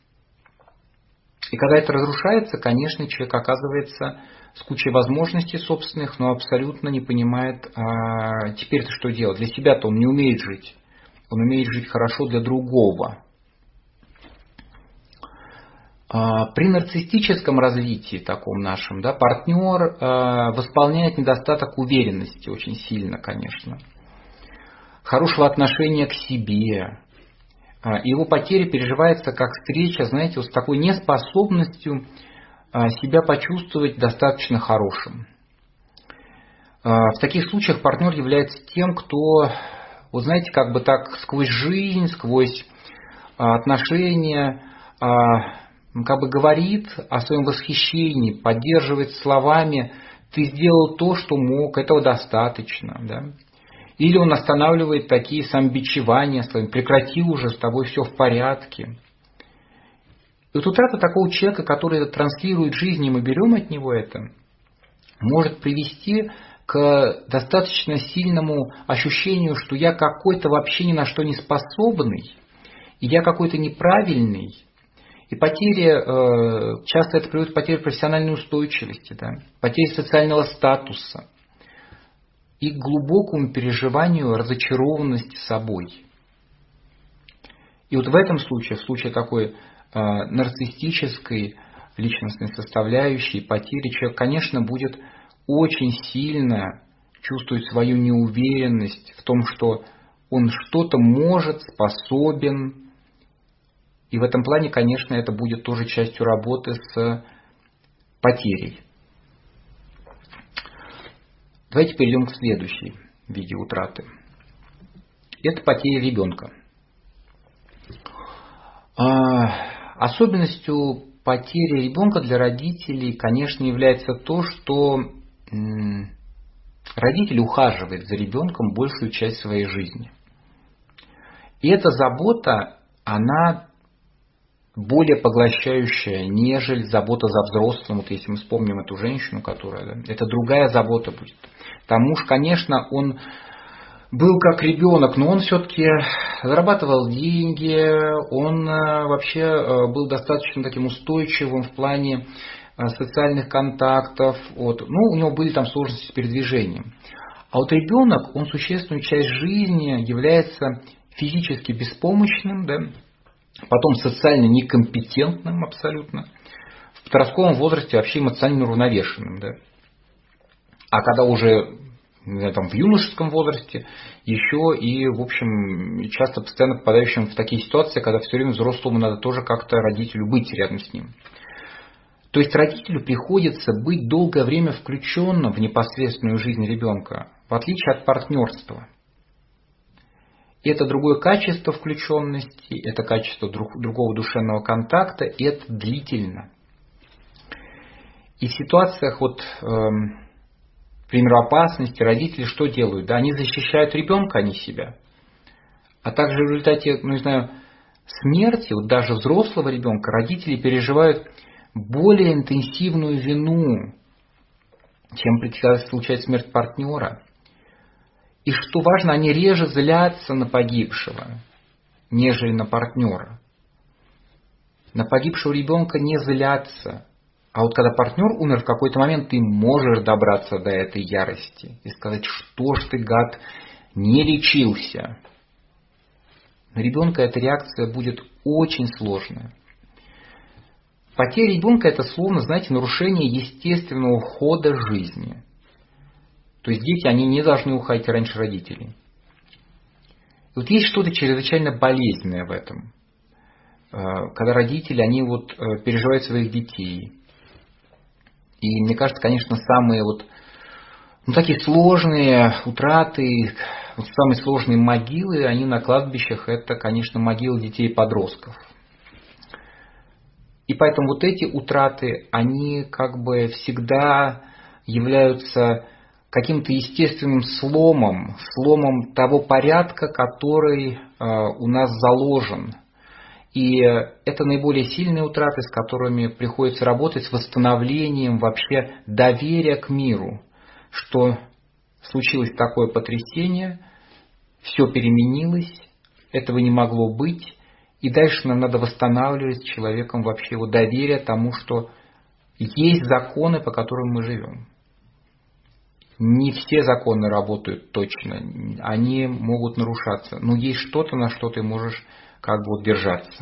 И когда это разрушается, конечно, человек оказывается с кучей возможностей собственных, но абсолютно не понимает, а теперь-то что делать. Для себя-то он не умеет жить. Он умеет жить хорошо для другого. При нарциссическом развитии таком нашем, да, партнер восполняет недостаток уверенности очень сильно, конечно. Хорошего отношения к себе. Его потеря переживается как встреча, знаете, вот с такой неспособностью себя почувствовать достаточно хорошим. В таких случаях партнер является тем, кто, вот знаете, как бы так сквозь жизнь, сквозь отношения, как бы говорит о своем восхищении, поддерживает словами: ты сделал то, что мог, этого достаточно, да? Или он останавливает такие самобичевания своим: прекрати уже, с тобой все в порядке. И вот утрата такого человека, который это транслирует жизни, и мы берем от него это, может привести к достаточно сильному ощущению, что я какой-то вообще ни на что не способный, и я какой-то неправильный. И потеря, часто это приводит к потере профессиональной устойчивости, да, потере социального статуса и к глубокому переживанию разочарованности собой. И вот в этом случае, в случае такой нарциссической личностной составляющей потери, человек, конечно, будет очень сильно чувствовать свою неуверенность в том, что он что-то может, способен. И в этом плане, конечно, это будет тоже частью работы с потерей. Давайте перейдем к следующей виде утраты. Это потеря ребенка. Особенностью потери ребенка для родителей, конечно, является то, что родитель ухаживает за ребенком большую часть своей жизни. И эта забота, она более поглощающая, нежели забота за взрослым. Вот если мы вспомним эту женщину, которая, да, это другая забота будет. Там муж, конечно, он был как ребенок, но он все-таки зарабатывал деньги, он вообще был достаточно таким устойчивым в плане социальных контактов. Вот. Ну, у него были там сложности с передвижением. А вот ребенок, он существенную часть жизни является физически беспомощным, да, потом социально некомпетентным абсолютно, в подростковом возрасте вообще эмоционально неуравновешенным. Да. А когда уже не знаю, там, в юношеском возрасте, еще и, в общем, часто постоянно попадающим в такие ситуации, когда все время взрослому надо тоже как-то родителю быть рядом с ним. То есть родителю приходится быть долгое время включенным в непосредственную жизнь ребенка, в отличие от партнерства. Это другое качество включенности, это качество друг, другого душевного контакта, и это длительно. И в ситуациях вот, эм, к примеру, опасности родители что делают? Да, они защищают ребенка, а не себя. А также в результате, ну не знаю, смерти, вот даже взрослого ребенка, родители переживают более интенсивную вину, чем когда случается смерть партнера. И что важно, они реже злятся на погибшего, нежели на партнера. На погибшего ребенка не злятся. А вот когда партнер умер, в какой-то момент ты можешь добраться до этой ярости и сказать, что ж ты, гад, не лечился. На ребенка эта реакция будет очень сложная. Потеря ребенка – это словно, знаете, нарушение естественного хода жизни. То есть дети, они не должны уходить раньше родителей. И вот есть что-то чрезвычайно болезненное в этом. Когда родители, они вот переживают своих детей. И мне кажется, конечно, самые вот, ну, такие сложные утраты, вот самые сложные могилы, они на кладбищах, это, конечно, могилы детей и подростков. И поэтому вот эти утраты, они как бы всегда являются каким-то естественным сломом, сломом того порядка, который у нас заложен. И это наиболее сильные утраты, с которыми приходится работать, с восстановлением вообще доверия к миру, что случилось такое потрясение, все переменилось, этого не могло быть, и дальше нам надо восстанавливать с человеком вообще его доверие тому, что есть законы, по которым мы живем. Не все законы работают точно, они могут нарушаться, но есть что-то, на что ты можешь как бы держаться.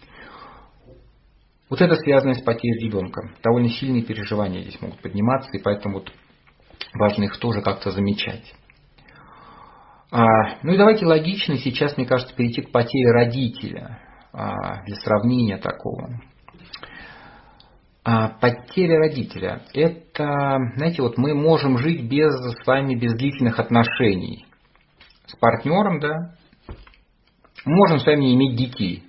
Вот это связано с потерей ребенка. Довольно сильные переживания здесь могут подниматься, и поэтому вот важно их тоже как-то замечать. А, ну и давайте логично сейчас, мне кажется, перейти к потере родителя, а, для сравнения такого. А, потеря родителя – это, знаете, вот мы можем жить без, с вами без длительных отношений с партнером, да, мы можем с вами иметь детей,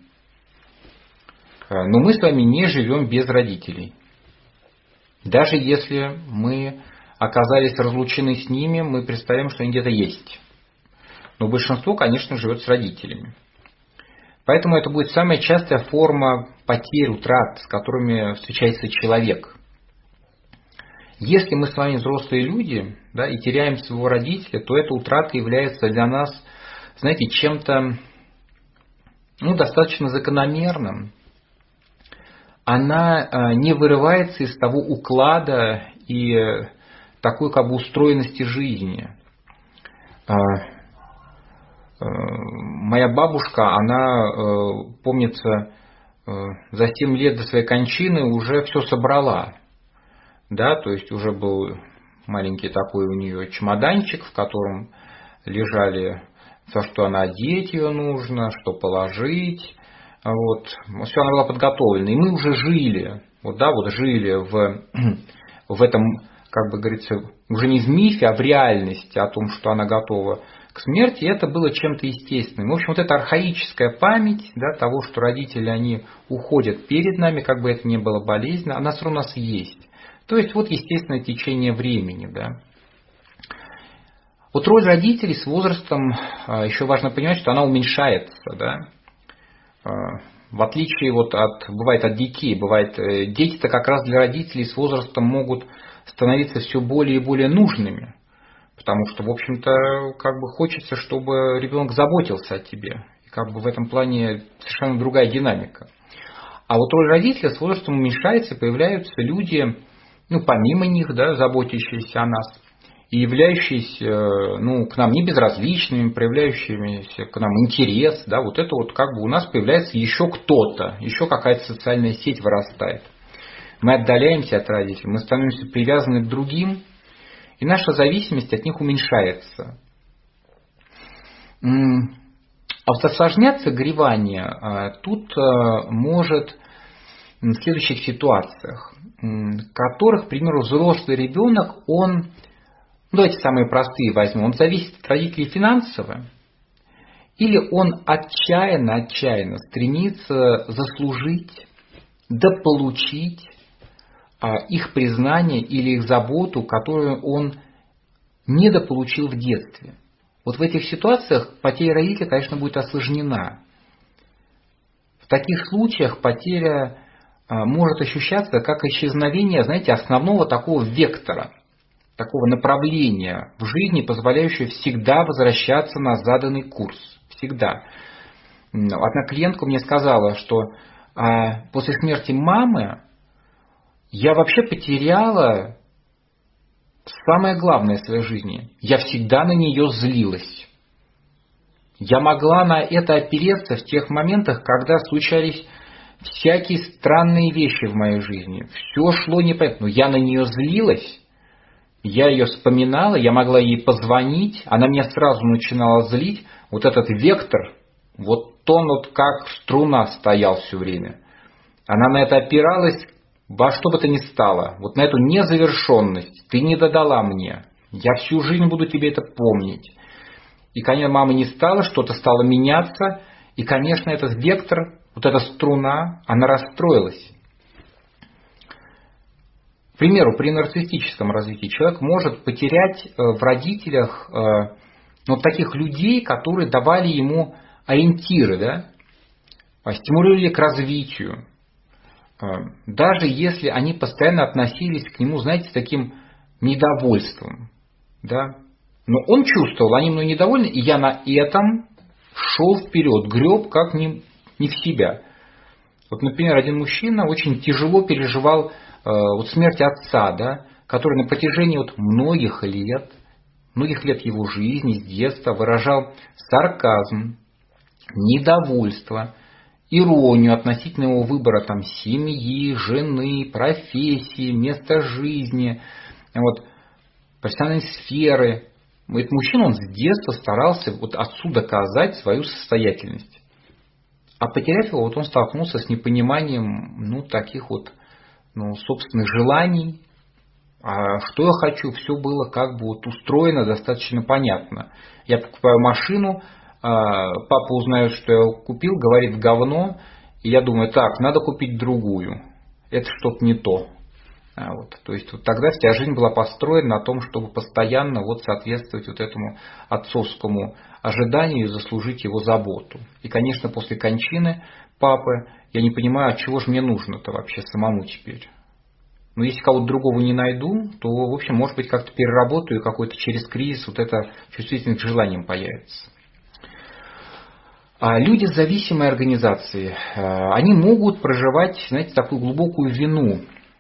но мы с вами не живем без родителей. Даже если мы оказались разлучены с ними, мы представляем, что они где-то есть. Но большинство, конечно, живет с родителями. Поэтому это будет самая частая форма потерь, утрат, с которыми встречается человек. Если мы с вами взрослые люди, да, и теряем своего родителя, то эта утрата является для нас, знаете, чем-то, ну, достаточно закономерным. Она не вырывается из того уклада и такой как бы устроенности жизни. Моя бабушка, она, помнится, за семь лет до своей кончины уже все собрала. Да, то есть уже был маленький такой у нее чемоданчик, в котором лежали все, что она одеть ее нужно, что положить. Вот. Все, она была подготовлена. И мы уже жили, вот, да, вот жили в, в этом, как бы говорится, уже не в мифе, а в реальности о том, что она готова к смерти. И это было чем-то естественным. В общем, вот эта архаическая память, да, того, что родители, они уходят перед нами, как бы это ни было болезненно, она все равно у нас есть. То есть вот естественное течение времени, да. Вот роль родителей с возрастом, еще важно понимать, что она уменьшается, да. В отличие вот от, бывает от детей, бывает, дети-то как раз для родителей с возрастом могут становиться все более и более нужными. Потому что, в общем-то, как бы хочется, чтобы ребенок заботился о тебе. И как бы в этом плане совершенно другая динамика. А вот роль родителя с возрастом уменьшается, появляются люди, ну, помимо них, да, заботящиеся о нас, и являющиеся, ну, к нам не безразличными, проявляющимися к нам интерес, да, вот это вот как бы у нас появляется еще кто-то, еще какая-то социальная сеть вырастает. Мы отдаляемся от родителей, мы становимся привязаны к другим, и наша зависимость от них уменьшается. А вот осложняться горевание тут может в следующих ситуациях, в которых, к примеру, взрослый ребенок, он, ну, давайте самые простые возьмем, он зависит от родителей финансово, или он отчаянно-отчаянно стремится заслужить, дополучить их признание или их заботу, которую он недополучил в детстве. Вот в этих ситуациях потеря родителя, конечно, будет осложнена. В таких случаях потеря может ощущаться как исчезновение, знаете, основного такого вектора, такого направления в жизни, позволяющего всегда возвращаться на заданный курс. Всегда. Одна клиентка мне сказала, что после смерти мамы я вообще потеряла самое главное в своей жизни. Я всегда на нее злилась. Я могла на это опереться в тех моментах, когда случались всякие странные вещи в моей жизни. Все шло непонятно. Но я на нее злилась, я ее вспоминала, я могла ей позвонить, она меня сразу начинала злить. Вот этот вектор, вот он вот как струна стоял все время. Она на это опиралась во что бы то ни стало. Вот на эту незавершенность. Ты не додала мне. Я всю жизнь буду тебе это помнить. И, конечно, мама не стала, что-то стало меняться. И, конечно, этот вектор, вот эта струна, она расстроилась. К примеру, при нарциссическом развитии человек может потерять в родителях вот таких людей, которые давали ему ориентиры, да, стимулировали к развитию. Даже если они постоянно относились к нему, знаете, с таким недовольством. Да? Но он чувствовал, они мной недовольны, и я на этом шел вперед, греб как не, не в себя. Вот, например, один мужчина очень тяжело переживал э, вот смерть отца, да, который на протяжении вот многих лет, многих лет его жизни, с детства выражал сарказм, недовольство, иронию относительно его выбора там, семьи, жены, профессии, места жизни, вот, профессиональной сферы. Этот мужчина, он с детства старался вот отцу доказать свою состоятельность. А потеряв его, вот он столкнулся с непониманием ну, таких вот ну, собственных желаний. А что я хочу, все было как бы вот устроено достаточно понятно. Я покупаю машину, папа узнает, что я купил, говорит говно, и я думаю, так, надо купить другую. Это что-то не то. Вот. То есть вот тогда вся жизнь была построена на том, чтобы постоянно вот соответствовать вот этому отцовскому ожиданию и заслужить его заботу. И, конечно, после кончины папы я не понимаю, а чего же мне нужно-то вообще самому теперь. Но если кого-то другого не найду, то, в общем, может быть, как-то переработаю, и какой-то через кризис вот эта чувствительность к желаниям появится. А люди с зависимой организацией, они могут проживать, знаете, такую глубокую вину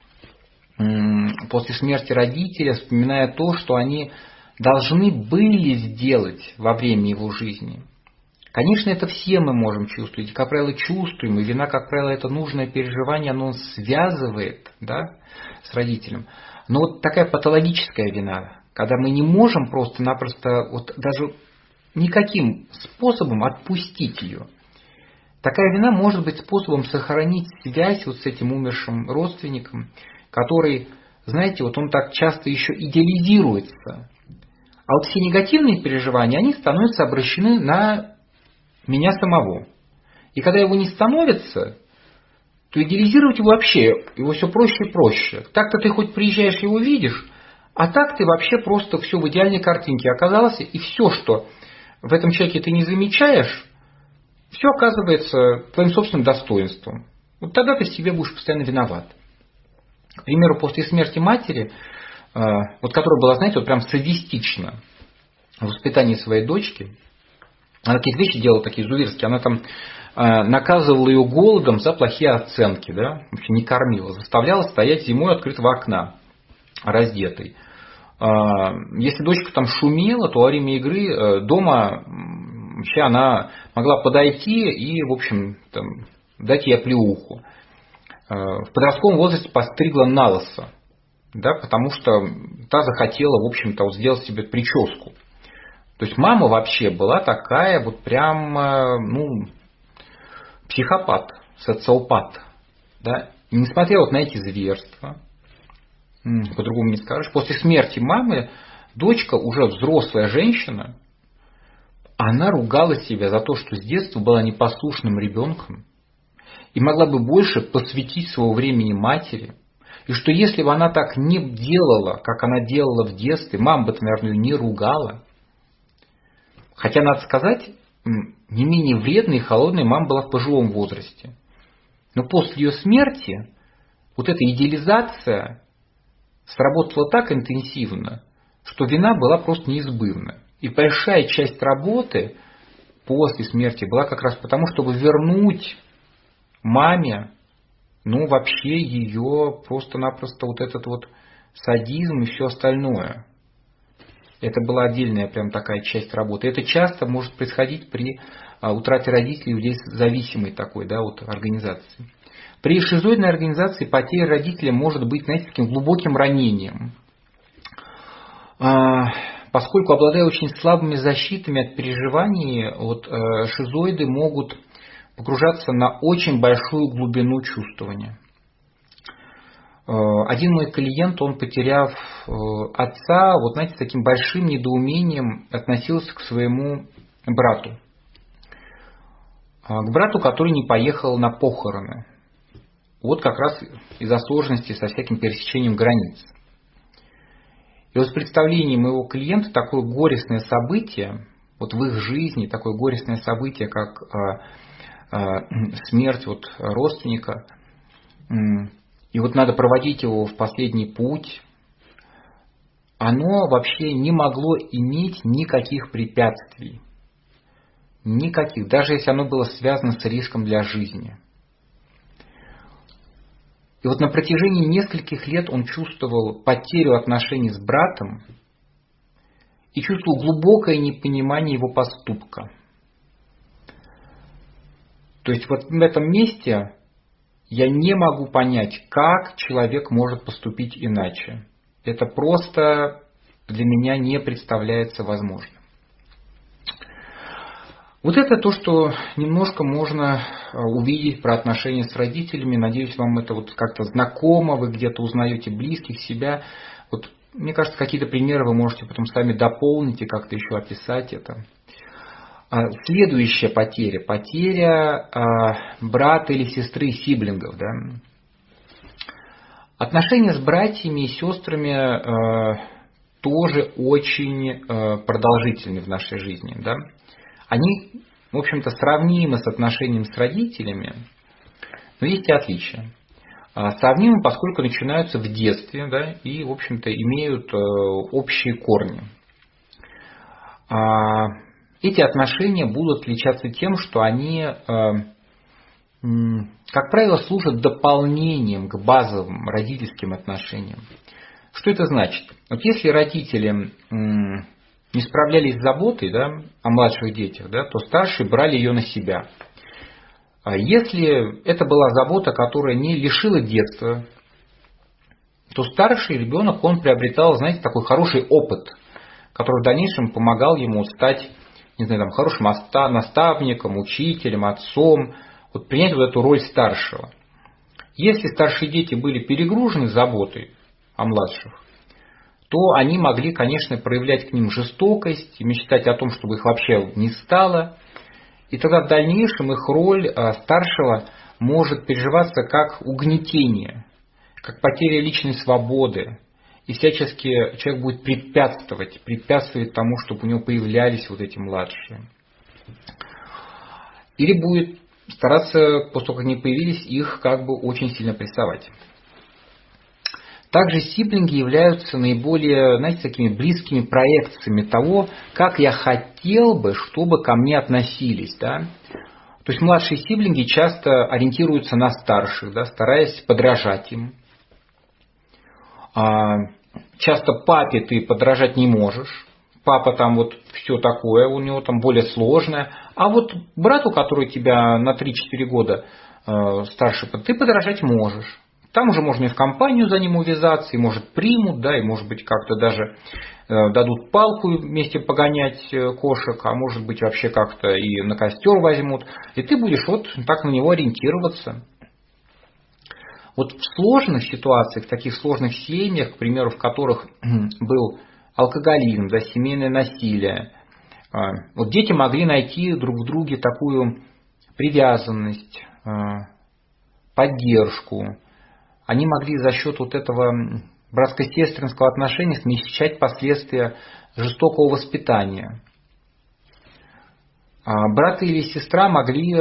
после смерти родителя, вспоминая то, что они должны были сделать во время его жизни. Конечно, это все мы можем чувствовать, как правило, чувствуем, и вина, как правило, это нужное переживание, оно связывает, да, с родителем. Но вот такая патологическая вина, когда мы не можем просто-напросто вот даже никаким способом отпустить ее. Такая вина может быть способом сохранить связь вот с этим умершим родственником, который, знаете, вот он так часто еще идеализируется. А вот все негативные переживания, они становятся обращены на меня самого. И когда его не становится, то идеализировать его вообще, его все проще и проще. Так-то ты хоть приезжаешь, его видишь, а так ты вообще просто все в идеальной картинке оказался, и все, что в этом человеке ты не замечаешь, все оказывается твоим собственным достоинством. Вот тогда ты себе будешь постоянно виноват. К примеру, после смерти матери, вот которая была, знаете, вот прям садистична в воспитании своей дочки, она какие-то вещи делала такие зуверские, она там наказывала ее голодом за плохие оценки, да, вообще не кормила, заставляла стоять зимой открытого окна, раздетой. Если дочка там шумела, то во время игры дома вообще она могла подойти и, в общем, там, дать ей оплеуху. В подростковом возрасте постригла на лысо, да, потому что та захотела, в общем-то, вот сделать себе прическу. То есть мама вообще была такая вот прям, ну, психопат, социопат. Да? И несмотря вот на эти зверства, по-другому не скажешь, после смерти мамы дочка, уже взрослая женщина, она ругала себя за то, что с детства была непослушным ребенком и могла бы больше посвятить своего времени матери. И что если бы она так не делала, как она делала в детстве, мама бы, наверное, ее не ругала. Хотя, надо сказать, не менее вредной и холодной мама была в пожилом возрасте. Но после ее смерти вот эта идеализация сработала так интенсивно, что вина была просто неизбывна. И большая часть работы после смерти была как раз потому, чтобы вернуть маме, ну, вообще ее просто-напросто вот этот вот садизм и все остальное. Это была отдельная прям такая часть работы. Это часто может происходить при а, утрате родителей у людей с зависимой такой, да, вот, организации. При шизоидной организации потеря родителя может быть, знаете, таким глубоким ранением. А, поскольку, обладая очень слабыми защитами от переживаний, вот, а, шизоиды могут погружаться на очень большую глубину чувствования. Один мой клиент, он, потеряв отца, вот знаете, с таким большим недоумением относился к своему брату. К брату, который не поехал на похороны. Вот как раз из-за сложности со всяким пересечением границ. И вот в представлении моего клиента такое горестное событие, вот в их жизни такое горестное событие, как смерть вот родственника, и вот надо проводить его в последний путь, оно вообще не могло иметь никаких препятствий. Никаких, даже если оно было связано с риском для жизни. И вот на протяжении нескольких лет он чувствовал потерю отношений с братом и чувствовал глубокое непонимание его поступка. То есть вот в этом месте я не могу понять, как человек может поступить иначе. Это просто для меня не представляется возможным. Вот это то, что немножко можно увидеть про отношения с родителями. Надеюсь, вам это вот как-то знакомо, вы где-то узнаете близких, себя. Вот, мне кажется, какие-то примеры вы можете потом сами дополнить и как-то еще описать это. Следующая потеря. Потеря а, брата или сестры, сиблингов. Да? Отношения с братьями и сестрами а, тоже очень а, продолжительны в нашей жизни. Да? Они, в общем-то, сравнимы с отношениями с родителями, но есть и отличия. А, сравнимы, поскольку начинаются в детстве, да, и, в общем-то, имеют а, общие корни. А, Эти отношения будут отличаться тем, что они, как правило, служат дополнением к базовым родительским отношениям. Что это значит? Вот если родители не справлялись с заботой, да, о младших детях, да, то старшие брали ее на себя. А если это была забота, которая не лишила детства, то старший ребенок, он приобретал, знаете, такой хороший опыт, который в дальнейшем помогал ему стать, не знаю, там, хорошим наставником, учителем, отцом, вот принять вот эту роль старшего. Если старшие дети были перегружены заботой о младших, то они могли, конечно, проявлять к ним жестокость, мечтать о том, чтобы их вообще не стало. И тогда в дальнейшем их роль старшего может переживаться как угнетение, как потеря личной свободы. И всячески человек будет препятствовать, препятствовать тому, чтобы у него появлялись вот эти младшие. или будет стараться, после того, как они появились, их как бы очень сильно прессовать. Также сиблинги являются наиболее, знаете, такими близкими проекциями того, как я хотел бы, чтобы ко мне относились. Да? То есть младшие сиблинги часто ориентируются на старших, да, стараясь подражать им. А, часто папе ты подражать не можешь. Папа там вот все такое, у него там более сложное. А вот брату, который тебя на три-четыре года э, старше, ты подражать можешь. Там уже можно и в компанию за ним увязаться, и может примут, да, и может быть как-то даже э, дадут палку вместе погонять э, кошек, а может быть вообще как-то и на костер возьмут. И ты будешь вот так на него ориентироваться. Вот в сложных ситуациях, в таких сложных семьях, к примеру, в которых был алкоголизм, да, семейное насилие, э, вот дети могли найти друг в друге такую привязанность, э, поддержку. Они могли за счет вот этого братско-сестринского отношения смягчать последствия жестокого воспитания. Брат или сестра могли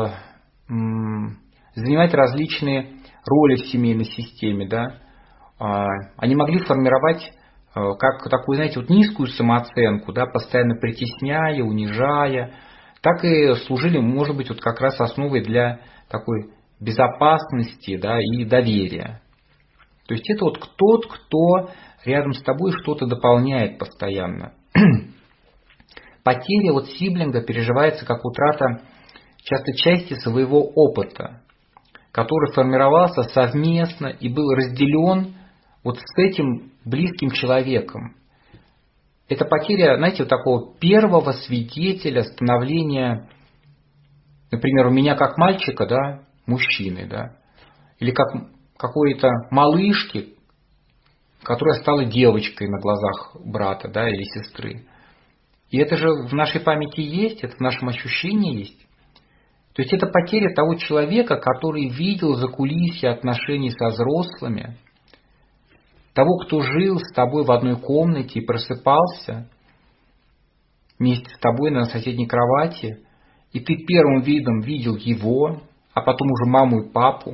занимать различные роли в семейной системе. Да? Они могли формировать как такую, знаете, вот низкую самооценку, да, постоянно притесняя, унижая, так и служили, может быть, вот как раз основой для такой безопасности, да, и доверия. То есть это вот тот, кто рядом с тобой что-то дополняет постоянно. Потеря вот сиблинга переживается как утрата часто части своего опыта, который формировался совместно и был разделен вот с этим близким человеком. Это потеря, знаете, вот такого первого свидетеля становления, например, у меня как мальчика, да, мужчины, да, или как какой-то малышки, которая стала девочкой на глазах брата, да, или сестры. И это же в нашей памяти есть, это в нашем ощущении есть. То есть это потеря того человека, который видел закулисье отношений со взрослыми, того, кто жил с тобой в одной комнате и просыпался вместе с тобой на соседней кровати, и ты первым видом видел его, а потом уже маму и папу.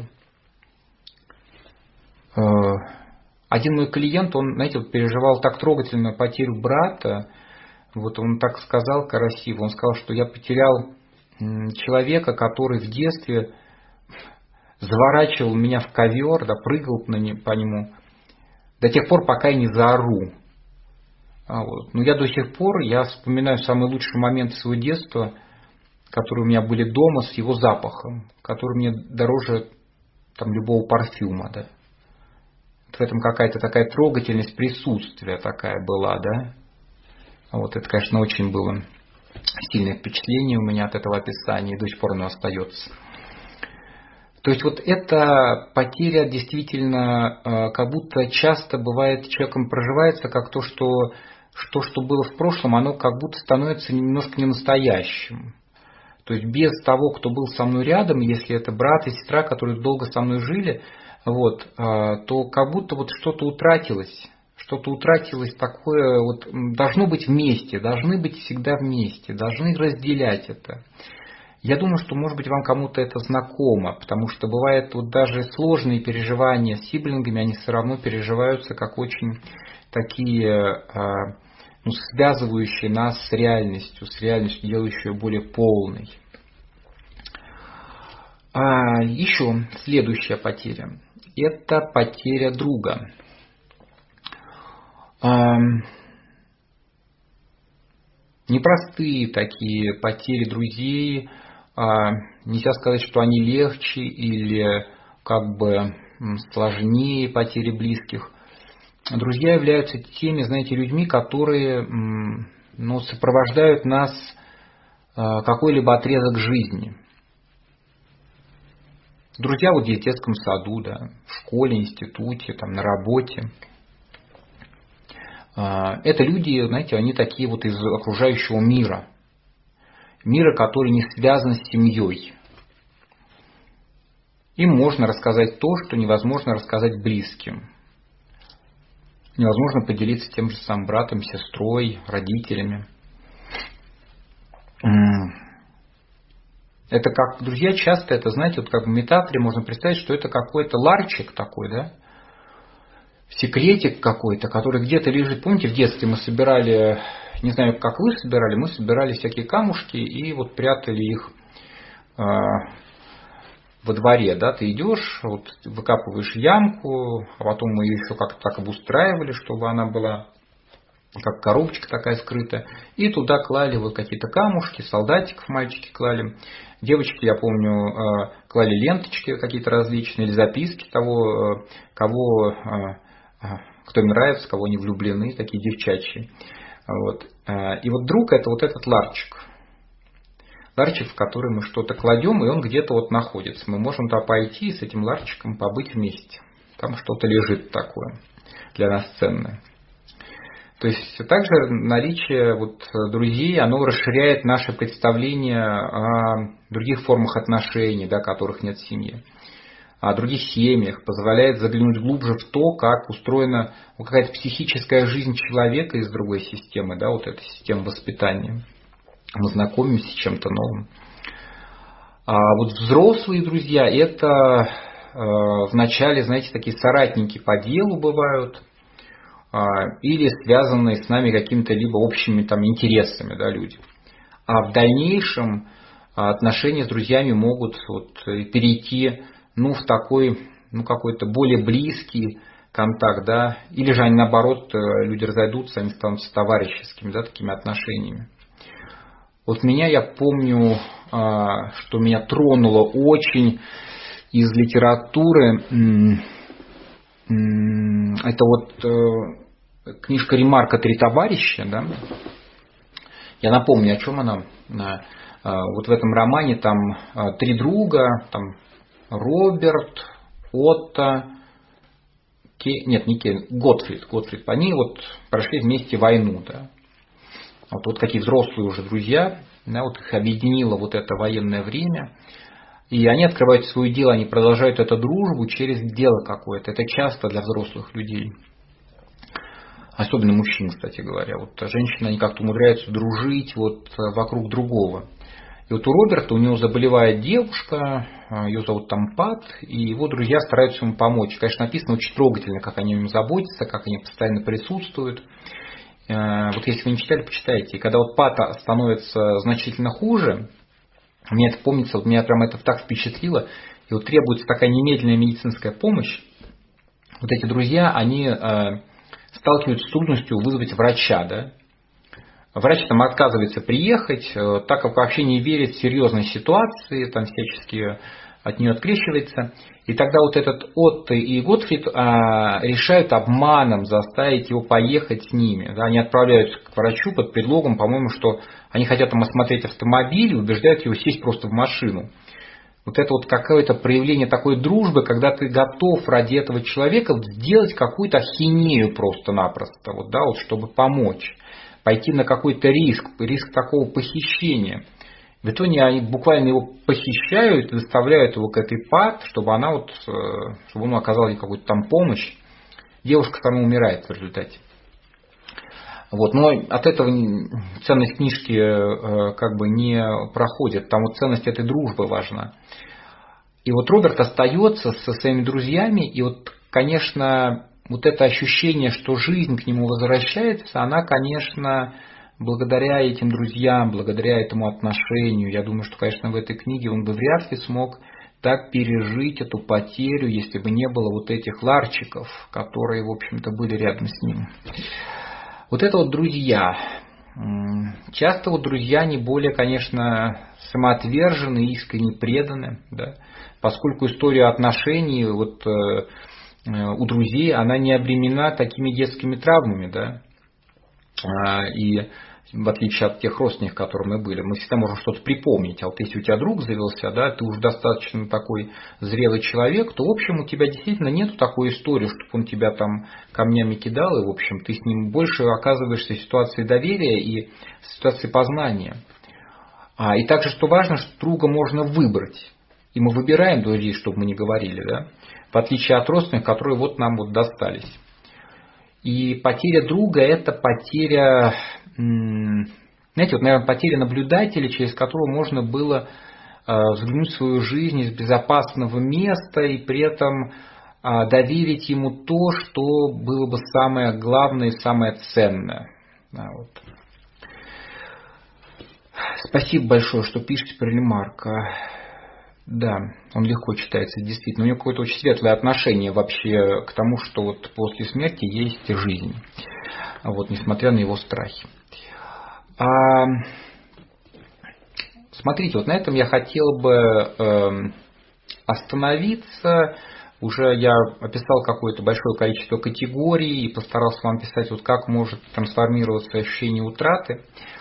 Один мой клиент, он, знаете, вот переживал так трогательно потерю брата. Вот он так сказал красиво. Он сказал, что я потерял человека, который в детстве заворачивал меня в ковер, да, прыгал по нему до тех пор, пока я не заору. А вот. Но я до сих пор, я вспоминаю самые лучшие моменты своего детства, которые у меня были дома, с его запахом, который мне дороже там, любого парфюма. Да. В этом какая-то такая трогательность присутствия такая была, да. Вот это, конечно, очень было сильное впечатление у меня от этого описания, и до сих пор оно остается. То есть вот эта потеря действительно как будто часто бывает человеком проживается, как то, что, что, что было в прошлом, оно как будто становится немножко ненастоящим. То есть без того, кто был со мной рядом, если это брат и сестра, которые долго со мной жили, вот, то как будто вот что-то утратилось. Что-то утратилось такое, вот, должно быть вместе, должны быть всегда вместе, должны разделять это. Я думаю, что, может быть, вам кому-то это знакомо, потому что бывает вот даже сложные переживания с сиблингами, они все равно переживаются как очень такие, ну, связывающие нас с реальностью, с реальностью, делающие ее более полной. А еще следующая потеря – это потеря друга. Непростые такие потери друзей. Нельзя сказать, что они легче или как бы сложнее потери близких. Друзья являются теми, знаете, людьми, которые, ну, сопровождают нас какой-либо отрезок жизни. Друзья вот здесь в детском саду, да, в школе, институте, там, на работе. Это люди, знаете, они такие вот из окружающего мира. Мира, который не связан с семьей. Им можно рассказать то, что невозможно рассказать близким. Невозможно поделиться тем же самым братом, сестрой, родителями. Это как, друзья, часто это, знаете, вот как в метафоре можно представить, что это какой-то ларчик такой, да, секретик какой-то, который где-то лежит. Помните, в детстве мы собирали, не знаю, как вы собирали, мы собирали всякие камушки и вот прятали их э, во дворе, да, ты идешь, вот выкапываешь ямку, а потом мы ее еще как-то так обустраивали, чтобы она была как коробочка такая скрытая, и туда клали вот какие-то камушки, солдатиков мальчики клали. Девочки, я помню, клали ленточки какие-то различные, или записки того, кого, кто им нравится, кого они влюблены, такие девчачьи. Вот. И вот друг это вот этот ларчик. Ларчик, в который мы что-то кладем, и он где-то вот находится. Мы можем туда пойти и с этим ларчиком побыть вместе. Там что-то лежит такое для нас ценное. То есть также наличие вот друзей, оно расширяет наше представление о других формах отношений, да, которых нет в семье, о других семьях, позволяет заглянуть глубже в то, как устроена вот какая-то психическая жизнь человека из другой системы, да, вот эта система воспитания. Мы знакомимся с чем-то новым. А вот взрослые друзья, это э, вначале, знаете, такие соратники по делу бывают, или связанные с нами какими-то либо общими там интересами, да, люди. А в дальнейшем отношения с друзьями могут вот перейти, ну, в такой, ну, какой-то более близкий контакт, да, или же они, наоборот, люди разойдутся, они станут товарищескими, да, такими отношениями. Вот меня, я помню, что меня тронуло очень из литературы. Это вот э, книжка Ремарка «Три товарища». Да? Я напомню, о чем она. Э, вот в этом романе там э, три друга, там Роберт, Отто, Ке... нет, не Ке... Готфрид, Готфрид. Они вот прошли вместе войну. Да? Вот, вот какие взрослые уже друзья. Да? Вот их объединило вот это военное время. И они открывают свое дело, они продолжают эту дружбу через дело какое-то. Это часто для взрослых людей. Особенно мужчин, кстати говоря. Вот женщины, они как-то умудряются дружить вот вокруг другого. И вот у Роберта, у него заболевает девушка, ее зовут там Пат, и его друзья стараются ему помочь. Конечно, написано очень трогательно, как они о нем заботятся, как они постоянно присутствуют. Вот если вы не читали, почитайте. И когда вот Пата становится значительно хуже, мне это помнится, вот меня прям это так впечатлило, и вот требуется такая немедленная медицинская помощь. Вот эти друзья, они э, сталкиваются с трудностью вызвать врача, да. Врач там отказывается приехать, э, так как вообще не верит в серьезность ситуации, там всячески от нее открещивается. И тогда вот этот Отто и Готфрид э, решают обманом заставить его поехать с ними. Да. Они отправляются к врачу под предлогом, по-моему, что они хотят там осмотреть автомобиль и убеждают его сесть просто в машину. Вот это вот какое-то проявление такой дружбы, когда ты готов ради этого человека сделать какую-то ахинею просто-напросто, вот, да, вот, чтобы помочь, пойти на какой-то риск, риск такого похищения. В итоге они буквально его похищают и доставляют его к этой Пат, чтобы она вот, чтобы ему оказала какую-то там помощь. Девушка там умирает в результате. Вот, но от этого ценность книжки как бы не проходит. Там вот ценность этой дружбы важна. И вот Роберт остается со своими друзьями, и вот, конечно, вот это ощущение, что жизнь к нему возвращается, она, конечно, благодаря этим друзьям, благодаря этому отношению, я думаю, что, конечно, в этой книге он бы вряд ли смог так пережить эту потерю, если бы не было вот этих ларчиков, которые, в общем-то, были рядом с ним. Вот это вот друзья. Часто вот друзья не более, конечно, самоотвержены, искренне преданы, да, поскольку история отношений вот, э, у друзей, она не обременена такими детскими травмами, да, и в отличие от тех родственников, которые мы были, мы всегда можем что-то припомнить. А вот если у тебя друг завелся, да, ты уже достаточно такой зрелый человек, то, в общем, у тебя действительно нету такой истории, чтобы он тебя там камнями кидал, и, в общем, ты с ним больше оказываешься в ситуации доверия и в ситуации познания. А, и также, что важно, что друга можно выбрать. И мы выбираем друзей, чтобы мы не говорили, да, в отличие от родственников, которые вот нам вот достались. И потеря друга – это потеря, знаете, вот, наверное, потеря наблюдателя, через которого можно было взглянуть в свою жизнь из безопасного места и при этом доверить ему то, что было бы самое главное и самое ценное. Вот. Спасибо большое, что пишете про Ремарка. Да, он легко читается, действительно. У него какое-то очень светлое отношение вообще к тому, что вот после смерти есть жизнь, вот, несмотря на его страхи. А, смотрите, вот на этом я хотел бы э, остановиться. Уже я описал какое-то большое количество категорий и постарался вам описать, вот как может трансформироваться ощущение утраты.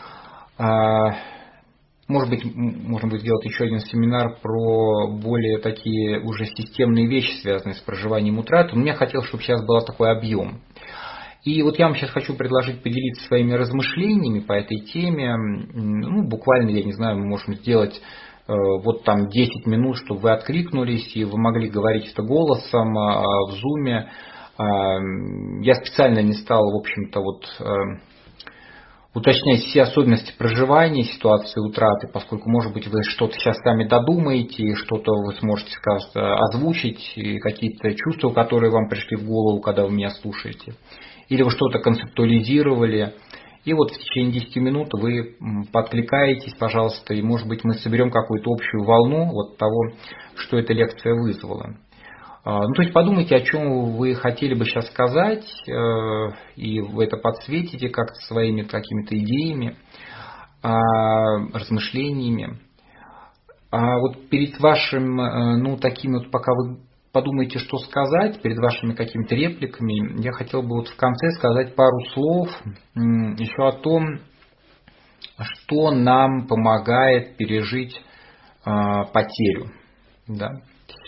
Может быть, можно будет сделать еще один семинар про более такие уже системные вещи, связанные с проживанием утраты. Но мне хотелось, чтобы сейчас был такой объем. И вот я вам сейчас хочу предложить поделиться своими размышлениями по этой теме. Ну, буквально, я не знаю, мы можем сделать вот там десять минут, чтобы вы откликнулись, и вы могли говорить это голосом в зуме. Я специально не стал, в общем-то, вот уточнять все особенности проживания ситуации утраты, поскольку, может быть, вы что-то сейчас сами додумаете, что-то вы сможете сказать, озвучить, и какие-то чувства, которые вам пришли в голову, когда вы меня слушаете. Или вы что-то концептуализировали. И вот в течение десяти минут вы подкликаетесь, пожалуйста, и, может быть, мы соберем какую-то общую волну вот того, что эта лекция вызвала. Ну, то есть подумайте, о чем вы хотели бы сейчас сказать, и вы это подсветите как-то своими какими-то идеями, размышлениями. А вот перед вашим, ну, таким вот, пока вы подумаете, что сказать, перед вашими какими-то репликами, я хотел бы вот в конце сказать пару слов еще о том, что нам помогает пережить потерю. Да?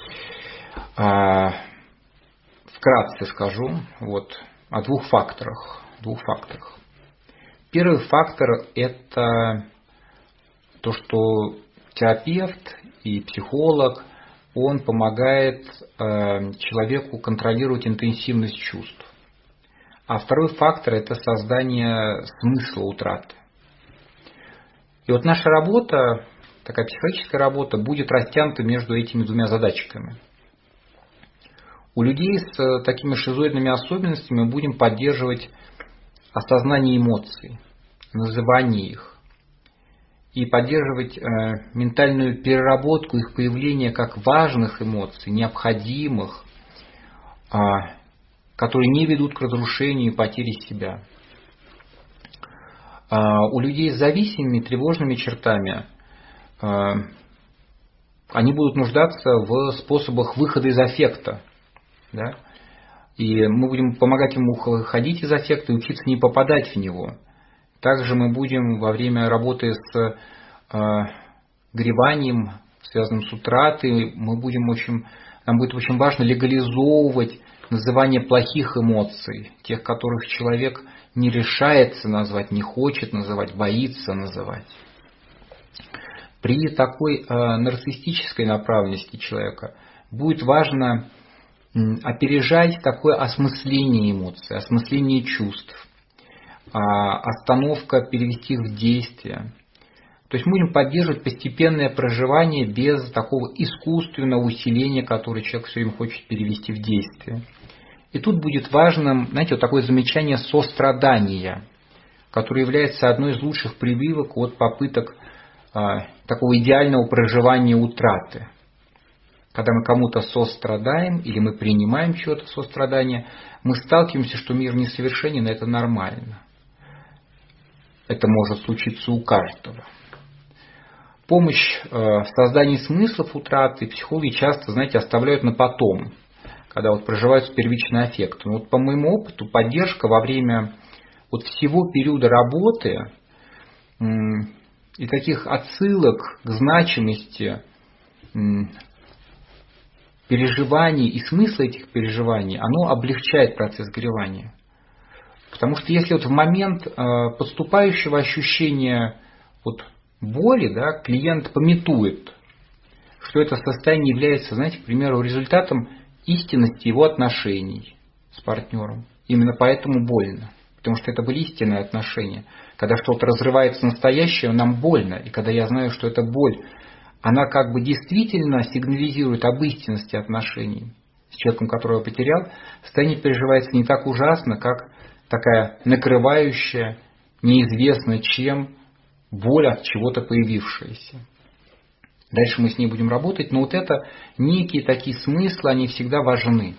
Вкратце скажу вот, о двух факторах, двух факторах. Первый фактор – это то, что терапевт и психолог, он помогает человеку контролировать интенсивность чувств. А второй фактор – это создание смысла утраты. И вот наша работа, такая психологическая работа, будет растянута между этими двумя задачками. У людей с такими шизоидными особенностями мы будем поддерживать осознание эмоций, называние их, и поддерживать э, ментальную переработку их появления как важных эмоций, необходимых, э, которые не ведут к разрушению и потере себя. Э, у людей с зависимыми тревожными чертами э, они будут нуждаться в способах выхода из аффекта. Да? И мы будем помогать ему выходить из аффекта и учиться не попадать в него. Также мы будем во время работы с э, гореванием, связанным с утратой, мы будем очень, нам будет очень важно легализовывать называние плохих эмоций, тех, которых человек не решается назвать, не хочет называть, боится называть. При такой э, нарциссической направленности человека будет важно опережать такое осмысление эмоций, осмысление чувств, остановка, перевести их в действие. То есть мы будем поддерживать постепенное проживание без такого искусственного усиления, которое человек все время хочет перевести в действие. И тут будет важным, знаете, вот такое замечание сострадания, которое является одной из лучших прививок от попыток такого идеального проживания утраты. Когда мы кому-то сострадаем или мы принимаем чье-то сострадание, мы сталкиваемся, что мир несовершенен, и это нормально. Это может случиться у каждого. Помощь в создании смыслов утраты психологи часто, знаете, оставляют на потом, когда вот проживаются первичный аффект. Но вот по моему опыту поддержка во время вот всего периода работы и таких отсылок к значимости переживаний и смысла этих переживаний, оно облегчает процесс горевания. Потому что если вот в момент подступающего ощущения вот боли, да, клиент памятует, что это состояние является, знаете, к примеру, результатом истинности его отношений с партнером. Именно поэтому больно. Потому что это были истинные отношения. Когда что-то разрывается настоящее, нам больно. И когда я знаю, что эта боль, она как бы действительно сигнализирует об истинности отношений с человеком, которого потерял, состояние переживается не так ужасно, как такая накрывающая, неизвестно чем, боль от чего-то появившаяся. Дальше мы с ней будем работать, но вот это некие такие смыслы, они всегда важны.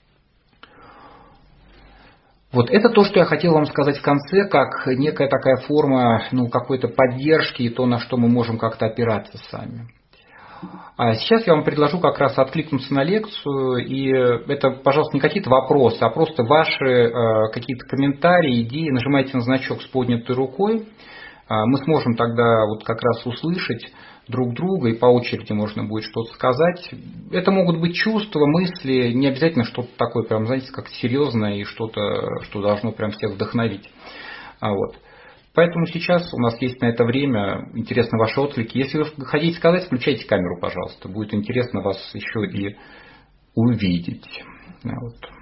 Вот это то, что я хотел вам сказать в конце, как некая такая форма, ну, какой-то поддержки и то, на что мы можем как-то опираться сами. А сейчас я вам предложу как раз откликнуться на лекцию, и это, пожалуйста, не какие-то вопросы, а просто ваши э, какие-то комментарии, идеи. Нажимайте на значок с поднятой рукой. Мы сможем тогда вот как раз услышать друг друга, и по очереди можно будет что-то сказать. Это могут быть чувства, мысли, не обязательно что-то такое, прям, знаете, как серьезное и что-то, что должно прям всех вдохновить. А вот. Поэтому сейчас у нас есть на это время, интересны ваши отклики. Если вы хотите сказать, включайте камеру, пожалуйста. Будет интересно вас еще и увидеть. Вот.